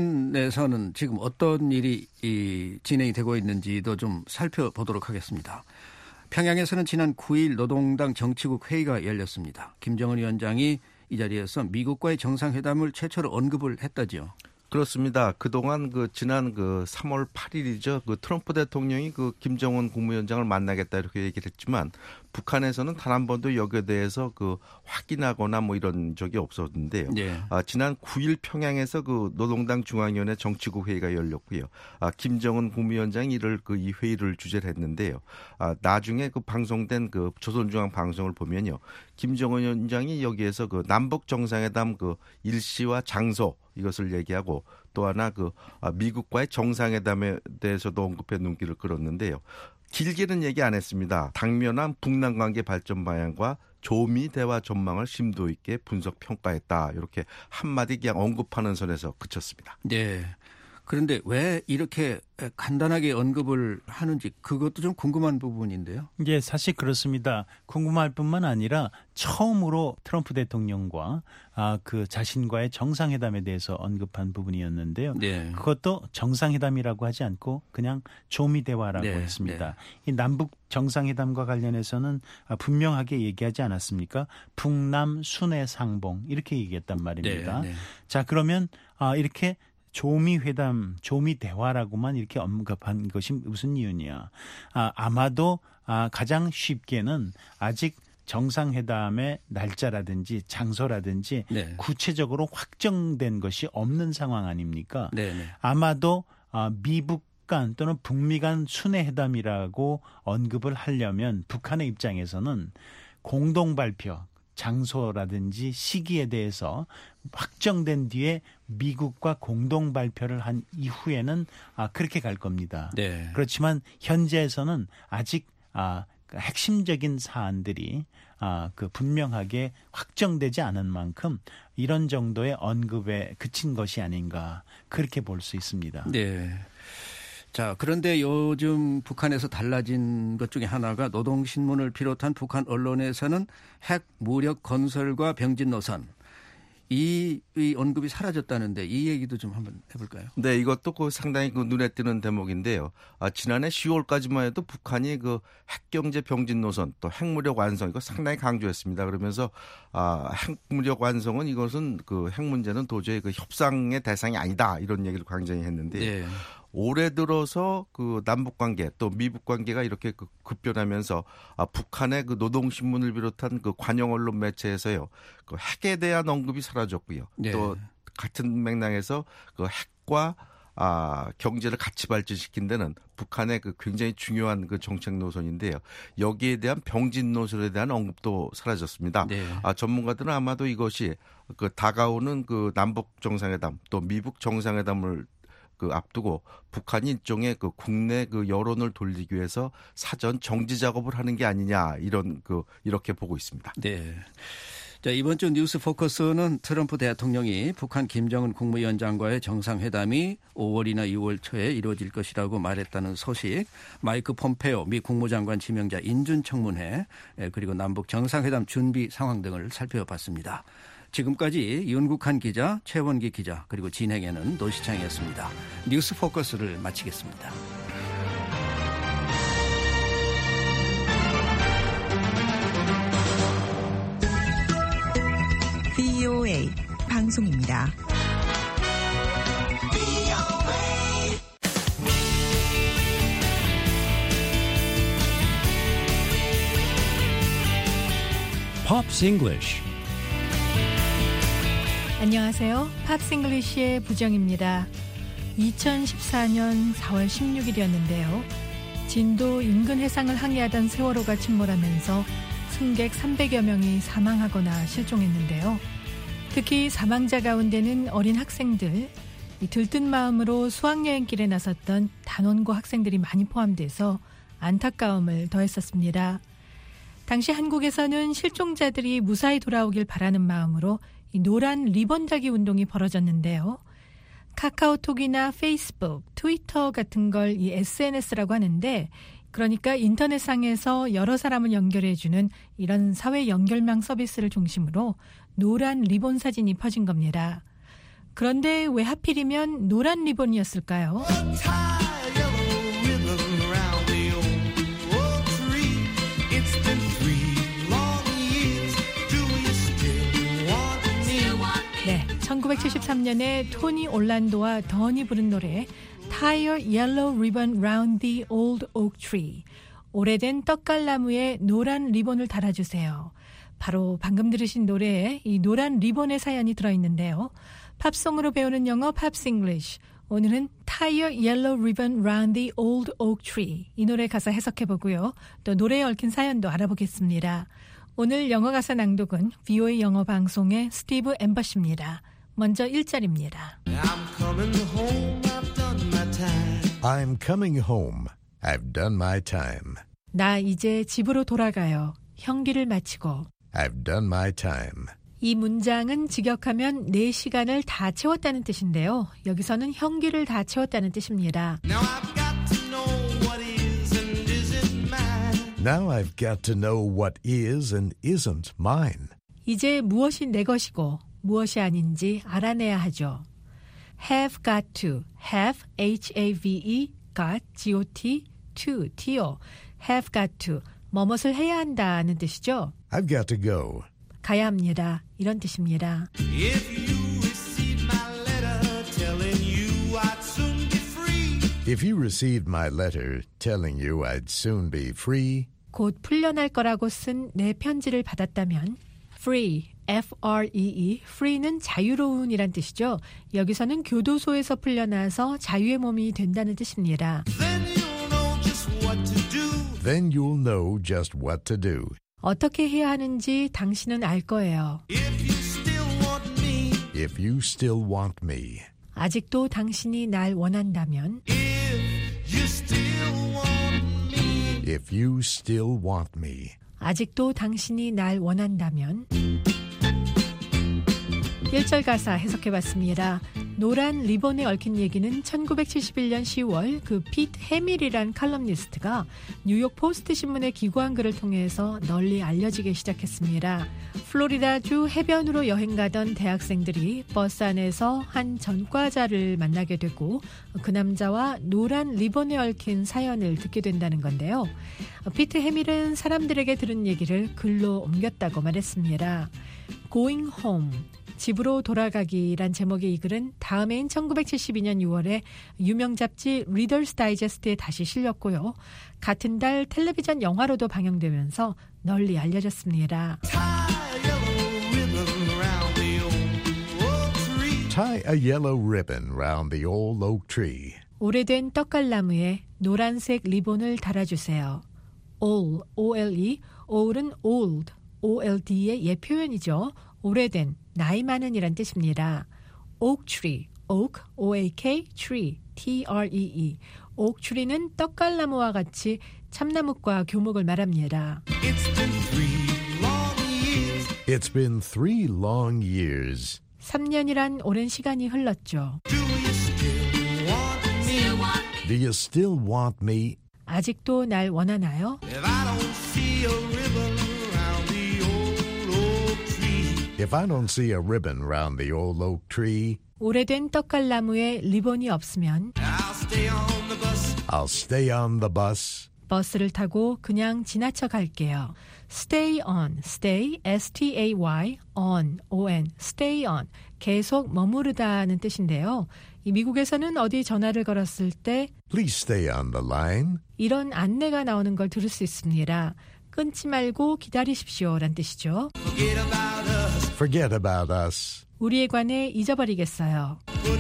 북한에서는 지금 어떤 일이 진행이 되고 있는지도 좀 살펴보도록 하겠습니다. 평양에서는 지난 9일 노동당 정치국 회의가 열렸습니다. 김정은 위원장이 이 자리에서 미국과의 정상회담을 최초로 언급을 했다죠. 그렇습니다. 그동안 지난 3월 8일이죠. 트럼프 대통령이 김정은 국무위원장을 만나겠다 이렇게 얘기를 했지만 북한에서는 단 한 번도 여기에 대해서 확인하거나 뭐 이런 적이 없었는데요. 네. 지난 9일 평양에서 노동당 중앙위원회 정치국 회의가 열렸고요. 김정은 국무위원장이 이 회의를 주재를 했는데요. 나중에 방송된 조선중앙 방송을 보면요. 김정은 위원장이 여기에서 남북 정상회담 일시와 장소 이것을 얘기하고 또 하나 미국과의 정상회담에 대해서도 언급해 눈길을 끌었는데요. 길게는 얘기 안 했습니다. 당면한 북남 관계 발전 방향과 조미 대화 전망을 심도 있게 분석 평가했다. 이렇게 한마디 그냥 언급하는 선에서 그쳤습니다. 네. 그런데 왜 이렇게 간단하게 언급을 하는지 그것도 좀 궁금한 부분인데요. 예, 사실 그렇습니다. 궁금할 뿐만 아니라 처음으로 트럼프 대통령과 자신과의 정상회담에 대해서 언급한 부분이었는데요. 네. 그것도 정상회담이라고 하지 않고 그냥 조미 대화라고 네, 했습니다. 네. 이 남북 정상회담과 관련해서는 분명하게 얘기하지 않았습니까? 북남 순회 상봉 이렇게 얘기했단 말입니다. 네, 네. 자, 그러면 이렇게 조미회담, 조미대화라고만 이렇게 언급한 것이 무슨 이유냐. 아마도 가장 쉽게는 아직 정상회담의 날짜라든지 장소라든지 네. 구체적으로 확정된 것이 없는 상황 아닙니까? 네, 네. 아마도 미북 간 또는 북미 간 순회회담이라고 언급을 하려면 북한의 입장에서는 공동 발표, 장소라든지 시기에 대해서 확정된 뒤에 미국과 공동 발표를 한 이후에는 그렇게 갈 겁니다. 네. 그렇지만 현재에서는 아직 핵심적인 사안들이 분명하게 확정되지 않은 만큼 이런 정도의 언급에 그친 것이 아닌가 그렇게 볼 수 있습니다. 네. 자, 그런데 요즘 북한에서 달라진 것 중에 하나가 노동신문을 비롯한 북한 언론에서는 핵 무력 건설과 병진 노선 이 언급이 사라졌다는데 이 얘기도 좀 한번 해볼까요? 네, 이것도 상당히 눈에 띄는 대목인데요. 지난해 10월까지만 해도 북한이 핵경제 병진 노선 또 핵무력 완성 이거 상당히 강조했습니다. 그러면서 핵무력 완성은 이것은 핵 문제는 도저히 협상의 대상이 아니다 이런 얘기를 굉장히 했는데요. 네. 올해 들어서 남북 관계 또 미북 관계가 이렇게 급변하면서 북한의 노동신문을 비롯한 관영 언론 매체에서요 핵에 대한 언급이 사라졌고요. 네. 또 같은 맥락에서 핵과 경제를 같이 발전시킨 데는 북한의 굉장히 중요한 정책 노선인데요. 여기에 대한 병진 노선에 대한 언급도 사라졌습니다. 네. 전문가들은 아마도 이것이 다가오는 남북 정상회담 또 미북 정상회담을 앞두고 북한이 일종의 국내 여론을 돌리기 위해서 사전 정지 작업을 하는 게 아니냐 이렇게 보고 있습니다. 네. 자, 이번 주 뉴스 포커스는 트럼프 대통령이 북한 김정은 국무위원장과의 정상회담이 5월이나 6월 초에 이루어질 것이라고 말했다는 소식, 마이크 폼페오 미 국무장관 지명자 인준 청문회, 그리고 남북 정상회담 준비 상황 등을 살펴봤습니다. 지금까지 윤국한 기자, 최원기 기자, 그리고 진행에는 노시창이었습니다. 뉴스 포커스를 마치겠습니다. VOA 방송입니다. Pops English. 안녕하세요. 팝스 잉글리시의 부정입니다. 2014년 4월 16일이었는데요. 진도 인근 해상을 항해하던 세월호가 침몰하면서 승객 300여 명이 사망하거나 실종했는데요. 특히 사망자 가운데는 어린 학생들, 들뜬 마음으로 수학여행길에 나섰던 단원고 학생들이 많이 포함돼서 안타까움을 더했었습니다. 당시 한국에서는 실종자들이 무사히 돌아오길 바라는 마음으로 이 노란 리본 달기 운동이 벌어졌는데요. 카카오톡이나 페이스북, 트위터 같은 걸 이 SNS라고 하는데, 그러니까 인터넷상에서 여러 사람을 연결해주는 이런 사회 연결망 서비스를 중심으로 노란 리본 사진이 퍼진 겁니다. 그런데 왜 하필이면 노란 리본이었을까요? 네, 1973년에 토니 올란도와 던이 부른 노래 Tie your yellow ribbon round the old oak tree. 오래된 떡갈나무에 노란 리본을 달아주세요. 바로 방금 들으신 노래에 이 노란 리본의 사연이 들어있는데요. 팝송으로 배우는 영어 팝스 잉글리쉬. 오늘은 Tie your yellow ribbon round the old oak tree. 이 노래 가사 해석해보고요. 또 노래에 얽힌 사연도 알아보겠습니다. 오늘 영어 가사 낭독은 VOA 영어 방송의 스티브 엠버시입니다. 먼저 1절입니다. I'm coming home. I've done my time. 나 이제 집으로 돌아가요. 형기를 마치고. I've done my time. 이 문장은 직역하면 내 시간을 다 채웠다는 뜻인데요. 여기서는 형기를 다 채웠다는 뜻입니다. Now I've got to know what is and isn't mine. 이제 무엇이 내 것이고 무엇이 아닌지 알아내야 하죠. have got to, have, H-A-V-E, got, G-O-T, to, T-O, have got to, 뭐뭇을 해야 한다는 뜻이죠. I've got to go. 가야 합니다. 이런 뜻입니다. If you received my letter telling you I'd soon be free. If you received my letter telling you I'd soon be free. 곧 풀려날 거라고 쓴 내 편지를 받았다면 free, F-R-E-E, free는 자유로운이란 뜻이죠. 여기서는 교도소에서 풀려나서 자유의 몸이 된다는 뜻입니다. Then you'll know just what to do. 어떻게 해야 하는지 당신은 알 거예요. If you still want me. 아직도 당신이 날 원한다면 If you still want me. 아직도 당신이 날 원한다면 1절 가사 해석해봤습니다. 노란 리본에 얽힌 얘기는 1971년 10월 그 핏 해밀이란 칼럼니스트가 뉴욕 포스트 신문에 기고한 글을 통해서 널리 알려지기 시작했습니다. 플로리다주 해변으로 여행 가던 대학생들이 버스 안에서 한 전과자를 만나게 되고 그 남자와 노란 리본에 얽힌 사연을 듣게 된다는 건데요. 피트 해밀은 사람들에게 들은 얘기를 글로 옮겼다고 말했습니다. Going home, 집으로 돌아가기란 제목의 이 글은 다음 해인 1972년 6월에 유명 잡지 리더스 다이제스트에 다시 실렸고요. 같은 달 텔레비전 영화로도 방영되면서 널리 알려졌습니다. Tie a yellow ribbon round the old oak tree. 오래된 떡갈나무에 노란색 리본을 달아주세요. Old, O-L-E, old은 old, O-L-D의 예 표현이죠. 오래된, 나이 많은이란 뜻입니다. oak tree, oak, O-A-K, tree, T-R-E-E. oak tree는 떡갈나무와 같이 참나무과 교목을 말합니다. It's been 3 long years. 3년이란 오랜 시간이 흘렀죠. Do you still want me? 아직도 날 원하나요? If I don't see a ribbon round the old oak tree, 오래된 떡갈나무에 리본이 없으면 I'll stay on the bus. 버스를 타고 그냥 지나쳐 갈게요. Stay on, stay, S-T-A-Y, on, O-N, stay on, 계속 머무르다는 뜻인데요. 이 미국에서는 어디 전화를 걸었을 때 Please stay on the line. 이런 안내가 나오는 걸 들을 수 있습니다. 끊지 말고 기다리십시오란 뜻이죠. Forget about us. 우리에 관해 잊어버리겠어요.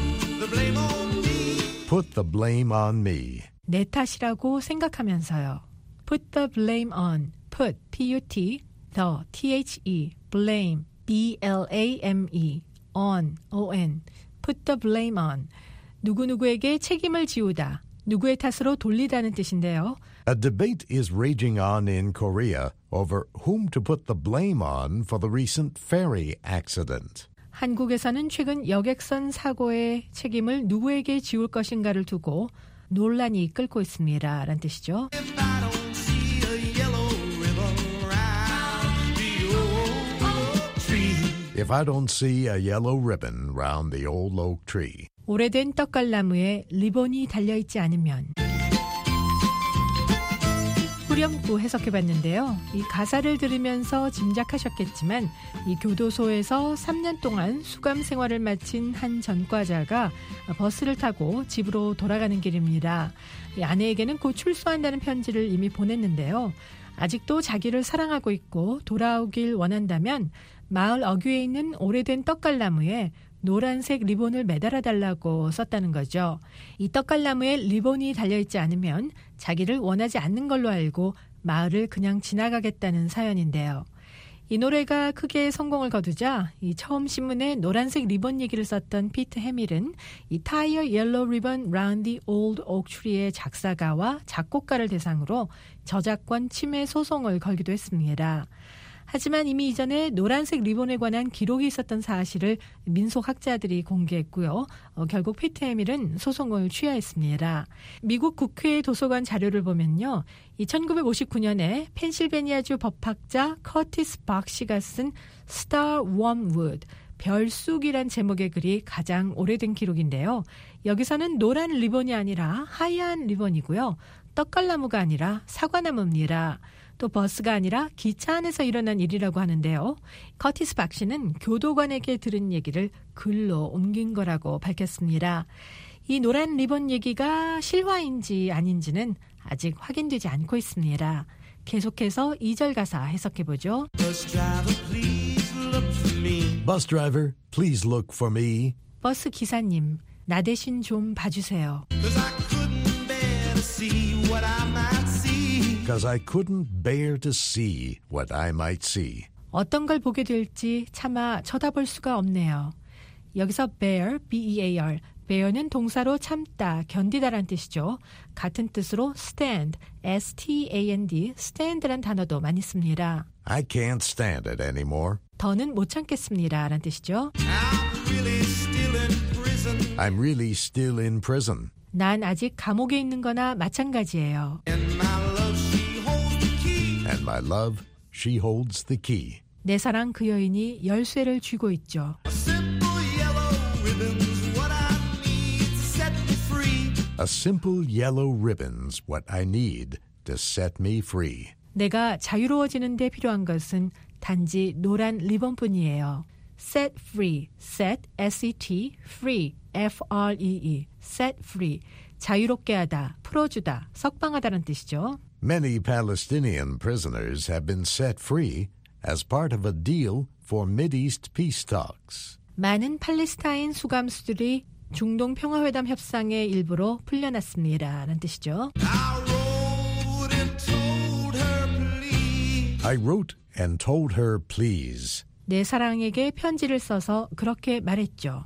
Put the blame on me. 내 탓이라고 생각하면서요. Put the blame on. Put, P-U-T, the, T-H-E, blame, B-L-A-M-E, on, O-N. Put the blame on. 누구누구에게 책임을 지우다. 누구의 탓으로 돌리다는 뜻인데요. A debate is raging on in Korea over whom to put the blame on for the recent ferry accident. 한국에서는 최근 여객선 사고의 책임을 누구에게 지울 것인가를 두고 논란이 이끌고 있습니다. 라는 뜻이죠. if I don't see a yellow ribbon round the old oak tree. 오래된 떡갈나무에 리본이 달려있지 않으면. 후렴구 해석해봤는데요. 이 가사를 들으면서 짐작하셨겠지만 이 교도소에서 3년 동안 수감 생활을 마친 한 전과자가 버스를 타고 집으로 돌아가는 길입니다. 이 아내에게는 곧 출소한다는 편지를 이미 보냈는데요. 아직도 자기를 사랑하고 있고 돌아오길 원한다면 마을 어귀에 있는 오래된 떡갈나무에 노란색 리본을 매달아달라고 썼다는 거죠. 이 떡갈나무에 리본이 달려있지 않으면 자기를 원하지 않는 걸로 알고 마을을 그냥 지나가겠다는 사연인데요. 이 노래가 크게 성공을 거두자 이 처음 신문에 노란색 리본 얘기를 썼던 피트 해밀은 이 Tie a Yellow Ribbon Round the Old Oak Tree의 작사가와 작곡가를 대상으로 저작권 침해 소송을 걸기도 했습니다. 하지만 이미 이전에 노란색 리본에 관한 기록이 있었던 사실을 민속학자들이 공개했고요. 결국 피트 해밀은 소송을 취하했습니다. 미국 국회 도서관 자료를 보면요. 1959년에 펜실베니아주 법학자 커티스 박시가 쓴 Star Wormwood, 별쑥이란 제목의 글이 가장 오래된 기록인데요. 여기서는 노란 리본이 아니라 하얀 리본이고요. 떡갈나무가 아니라 사과나무입니다. 또 버스가 아니라 기차 안에서 일어난 일이라고 하는데요. 커티스 박씨는 교도관에게 들은 얘기를 글로 옮긴 거라고 밝혔습니다. 이 노란 리본 얘기가 실화인지 아닌지는 아직 확인되지 않고 있습니다. 계속해서 2절 가사 해석해보죠. Bus driver, please look for me. 버스 기사님, 나 대신 좀 봐주세요. Because I couldn't bear to see what I might see. 어떤 걸 보게 될지 차마 쳐다볼 수가 없네요. 여기서 bear, B-E-A-R, bear는 동사로 참다, 견디다란 뜻이죠. 같은 뜻으로 stand, S-T-A-N-D, stand란 단어도 많이 씁니다. I can't stand it anymore. 더는 못 참겠습니다 라는 뜻이죠. I'm really still in prison. 난 아직 감옥에 있는 거나 마찬가지예요. And my love, she holds the key. 내 사랑 그 여인이 열쇠를 쥐고 있죠. A simple yellow ribbon's what I need to set me free. 내가 자유로워지는 데 필요한 것은 단지 노란 리본뿐이에요. set free, set, S-E-T, free, F-R-E-E, set free, 자유롭게 하다, 풀어주다, 석방하다는 뜻이죠. Many Palestinian prisoners have been set free as part of a deal for Mideast peace talks. 많은 팔레스타인 수감수들이 중동 평화회담 협상의 일부로 풀려났습니다. 라는 뜻이죠. I wrote and told her please. 내 사랑에게 편지를 써서 그렇게 말했죠.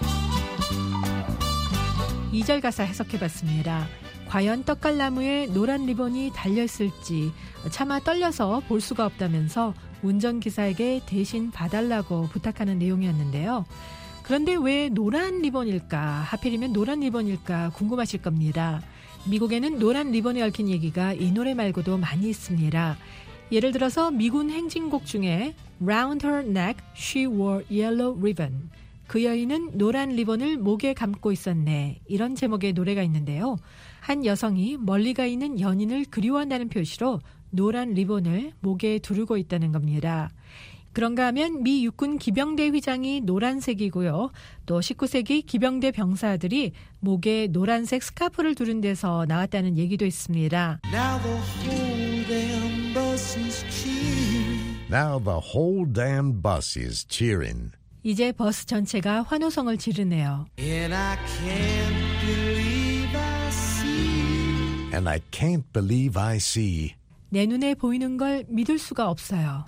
2절 가사 해석해봤습니다. 과연 떡갈나무에 노란 리본이 달려있을지 차마 떨려서 볼 수가 없다면서 운전기사에게 대신 봐달라고 부탁하는 내용이었는데요. 그런데 왜 노란 리본일까? 하필이면 노란 리본일까 궁금하실 겁니다. 미국에는 노란 리본에 얽힌 얘기가 이 노래 말고도 많이 있습니다. 예를 들어서 미군 행진곡 중에 Round her neck she wore yellow ribbon. 그 여인은 노란 리본을 목에 감고 있었네. 이런 제목의 노래가 있는데요. 한 여성이 멀리 가 있는 연인을 그리워한다는 표시로 노란 리본을 목에 두르고 있다는 겁니다. 그런가 하면 미 육군 기병대 휘장이 노란색이고요. 또 19세기 기병대 병사들이 목에 노란색 스카프를 두른 데서 나왔다는 얘기도 있습니다. Now the whole damn bus is cheering. 이제 버스 전체가 환호성을 지르네요. And I can't believe I see. 내 눈에 보이는 걸 믿을 수가 없어요.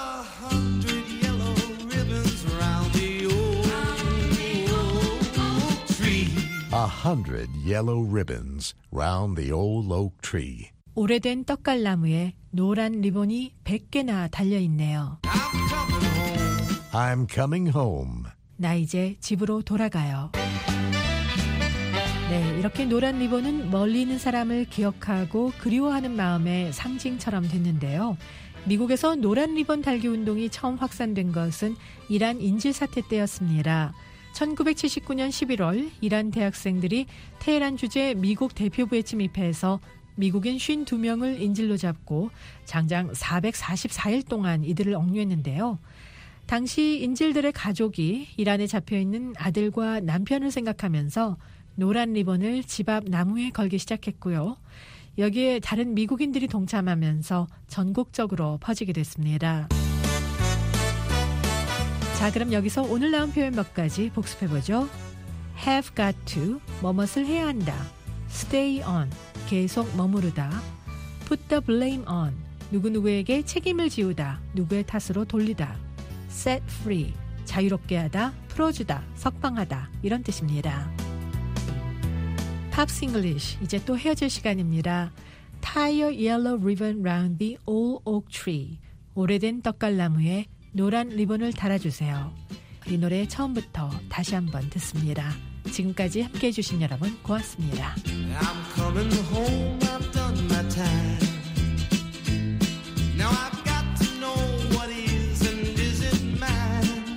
100 yellow ribbons round the old oak tree. 오래된 떡갈나무에 노란 리본이 100개나 달려있네요. I'm coming home. 나 이제 집으로 돌아가요. 네, 이렇게 노란 리본은 멀리 있는 사람을 기억하고 그리워하는 마음의 상징처럼 됐는데요. 미국에서 노란 리본 달기 운동이 처음 확산된 것은 이란 인질 사태 때였습니다. 1979년 11월 이란 대학생들이 테헤란 주재 미국 대표부에 침입해서 미국인 52명을 인질로 잡고 장장 444일 동안 이들을 억류했는데요. 당시 인질들의 가족이 이란에 잡혀있는 아들과 남편을 생각하면서 노란 리본을 집 앞 나무에 걸기 시작했고요. 여기에 다른 미국인들이 동참하면서 전국적으로 퍼지게 됐습니다. 자, 그럼 여기서 오늘 나온 표현 몇 가지 복습해보죠. have got to, 뭐뭇을 해야 한다. stay on, 계속 머무르다. put the blame on, 누구누구에게 책임을 지우다, 누구의 탓으로 돌리다. set free, 자유롭게 하다, 풀어주다, 석방하다, 이런 뜻입니다. 팝스 잉글리쉬, 이제 또 헤어질 시간입니다. Tie a yellow ribbon round the old oak tree. 오래된 떡갈나무에 노란 리본을 달아주세요. 이 노래 처음부터 다시 한번 듣습니다. 지금까지 함께해 주신 여러분 고맙습니다. I'm coming home, I've done my time. Now I've got to know what is and isn't mine.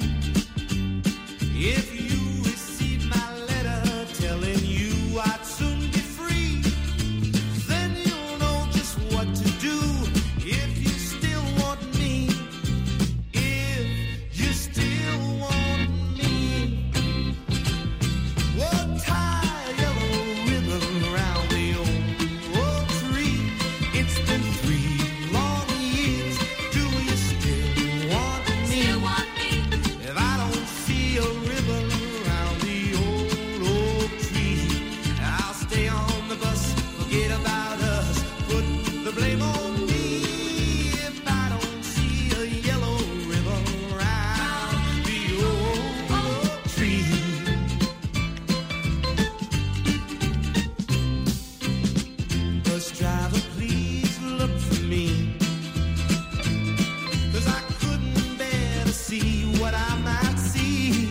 If you receive my letter telling you I'd soon be free, then you'll know just what to do. If you still want me, if you still want me, well, tie a yellow ribbon around the old tree. It's been 3 long years. Do you still want me? If I don't see a ribbon around the old oak tree, I'll stay on the bus, forget about us, put the blame on me. If I don't see a yellow ribbon around the old oak tree. Bus driver, please look for me, 'cause I couldn't bear to see what I might see.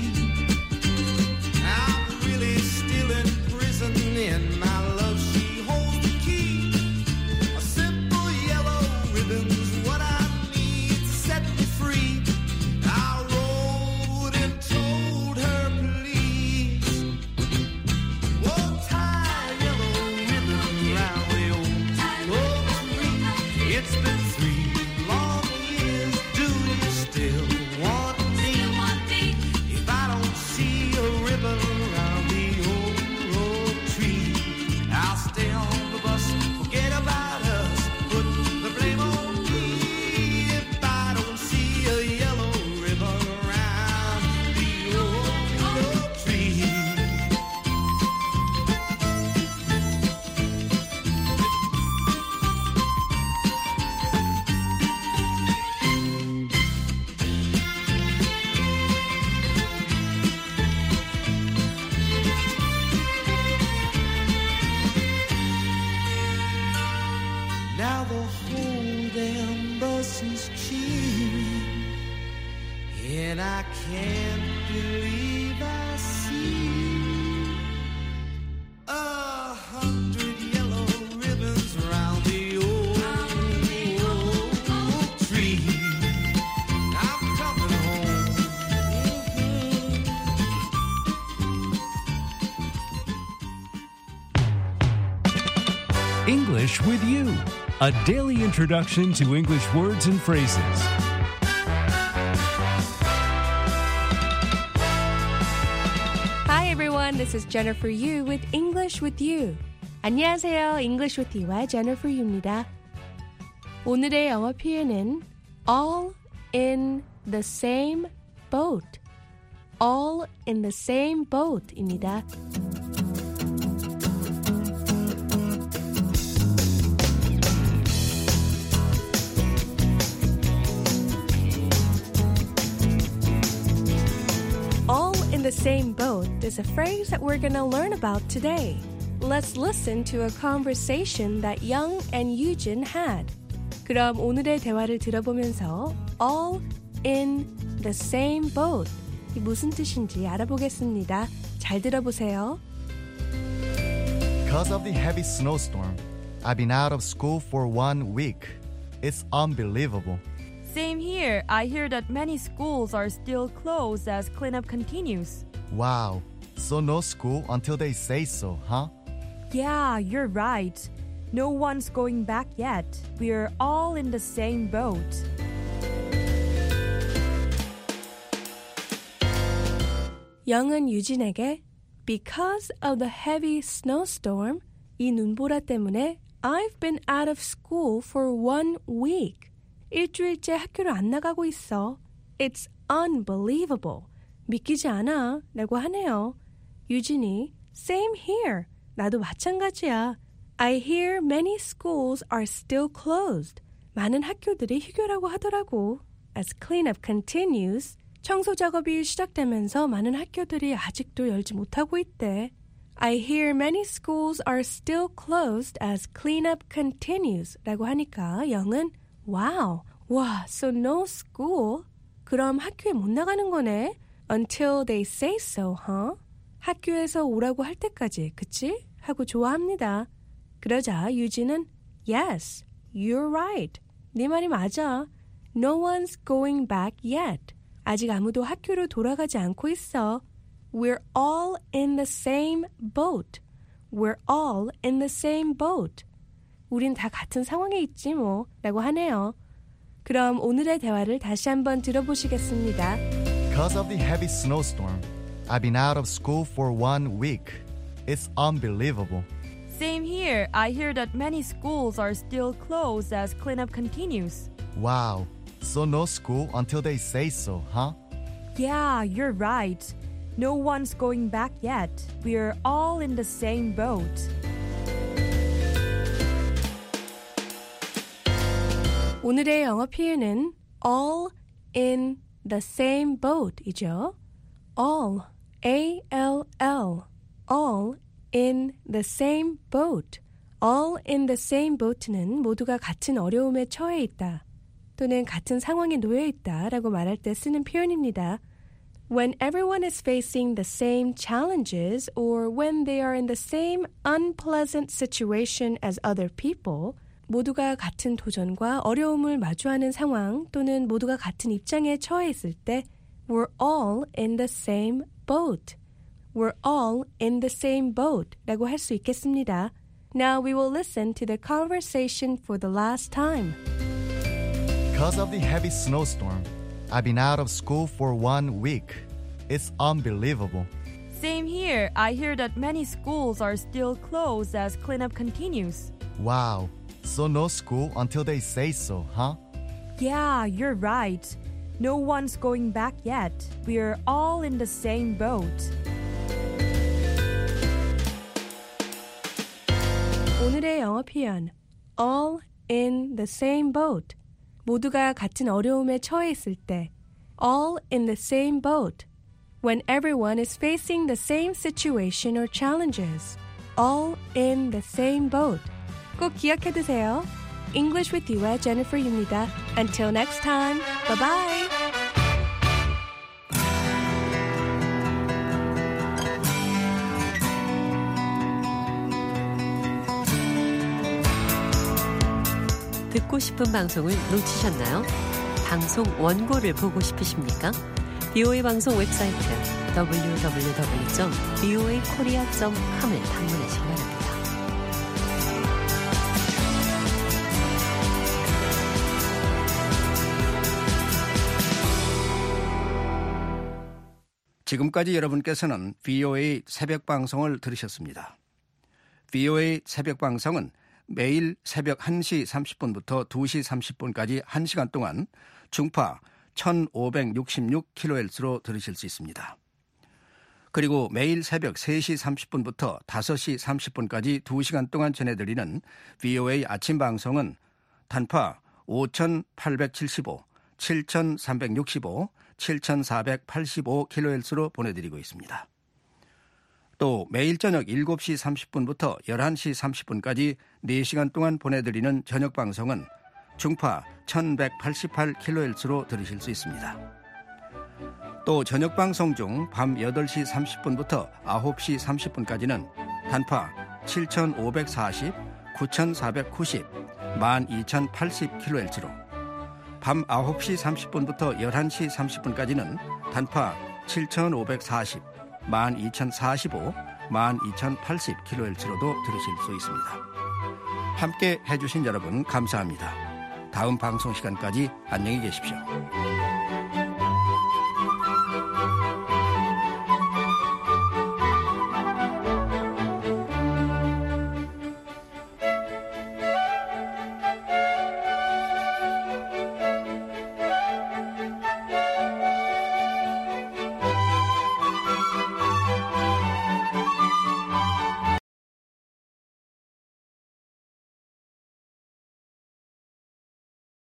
I'm really still in prison in my love, she holds the key. A simple yellow ribbon's what I need to set me free. I wrote and told her, please, whoa, tie a yellow ribbon round the old tree. It's been 3 long years. Do you still want me? If I don't see a ribbon around the old tree, I'll stay on the bus, forget about us, put the blame on me. If I don't see a yellow ribbon around the old tree. Now the whole damn bus is cheering, and I can't believe I see 100 yellow ribbons around the old tree. I'm coming home. English with you, a daily introduction to English words and phrases. Hi everyone, this is Jennifer Yu with English with You. 안녕하세요, English with You와 Jennifer Yu입니다. 오늘의 영어 표현은 all in the same boat. all in the same boat입니다. All in the same boat is a phrase that we're going to learn about today. Let's listen to a conversation that Young and Eugene had. 그럼 오늘의 대화를 들어보면서 all in the same boat 이 무슨 뜻인지 알아보겠습니다. 잘 들어보세요. Because of the heavy snowstorm, I've been out of school for 1 week. It's unbelievable. Same here. I hear that many schools are still closed as cleanup continues. Wow. So no school until they say so, huh? Yeah, you're right. No one's going back yet. We're all in the same boat. 영은 유진에게 Because of the heavy snowstorm, 이 눈보라 때문에 I've been out of school for 1 week. 일주일째 학교를 안 나가고 있어. It's unbelievable. 믿기지 않아 라고 하네요. 유진이 Same here. 나도 마찬가지야. I hear many schools are still closed. 많은 학교들이 휴교라고 하더라고. As cleanup continues, 청소 작업이 시작되면서 많은 학교들이 아직도 열지 못하고 있대. I hear many schools are still closed as cleanup continues 라고 하니까 영은 Wow, 와, so no school? 그럼 학교에 못 나가는 거네? Until they say so, huh? 학교에서 오라고 할 때까지, 그치? 하고 좋아합니다. 그러자 유진은 Yes, you're right. 네 말이 맞아. No one's going back yet. 아직 아무도 학교로 돌아가지 않고 있어. We're all in the same boat. We're all in the same boat. 우린 다 같은 상황에 있지 뭐 라고 하네요. 그럼 오늘의 대화를 다시 한번 들어보시겠습니다. Because of the heavy snowstorm, I've been out of school for 1 week. It's unbelievable. Same here. I hear that many schools are still closed as cleanup continues. Wow. So no school until they say so, huh? Yeah, you're right. No one's going back yet. We're all in the same boat. 오늘의 영어 표현은 all in the same boat 이죠. all, A-L-L, all in the same boat. all in the same boat는 모두가 같은 어려움에 처해 있다. 또는 같은 상황에 놓여 있다 라고 말할 때 쓰는 표현입니다. When everyone is facing the same challenges or when they are in the same unpleasant situation as other people, 모두가 같은 도전과 어려움을 마주하는 상황 또는 모두가 같은 입장에 처해 있을 때 We're all in the same boat. We're all in the same boat 라고 할 수 있겠습니다. Now we will listen to the conversation for the last time. Because of the heavy snowstorm, I've been out of school for 1 week. It's unbelievable. Same here. I hear that many schools are still closed as cleanup continues. Wow. So no school until they say so, huh? Yeah, you're right. No one's going back yet. We're all in the same boat. 오늘의 영어 표현 all in the same boat. 모두가 같은 어려움에 처해 있을 때 all in the same boat. When everyone is facing the same situation or challenges. all in the same boat. 꼭 기억해두세요. English with You의 Jennifer Yu입니다. Until next time. Bye-bye. 듣고 싶은 방송을 놓치셨나요? 방송 원고를 보고 싶으십니까? VOA 방송 웹사이트 www.voakorea.com을 방문하시기 바랍니다. 지금까지 여러분께서는 VOA 새벽 방송을 들으셨습니다. VOA 새벽 방송은 매일 새벽 1시 30분부터 2시 30분까지 1시간 동안 중파 1566kHz로 들으실 수 있습니다. 그리고 매일 새벽 3시 30분부터 5시 30분까지 2시간 동안 전해드리는 VOA 아침 방송은 단파 5875, 7365, 7485kHz로 보내드리고 있습니다. 또 매일 저녁 7시 30분부터 11시 30분까지 4시간 동안 보내드리는 저녁 방송은 중파 1188kHz로 들으실 수 있습니다. 또 저녁 방송 중 밤 8시 30분부터 9시 30분까지는 단파 7,540, 9,490, 12,080kHz로 밤 9시 30분부터 11시 30분까지는 단파 7,540, 12,045, 12,080kHz로도 들으실 수 있습니다. 함께 해주신 여러분 감사합니다. 다음 방송 시간까지 안녕히 계십시오.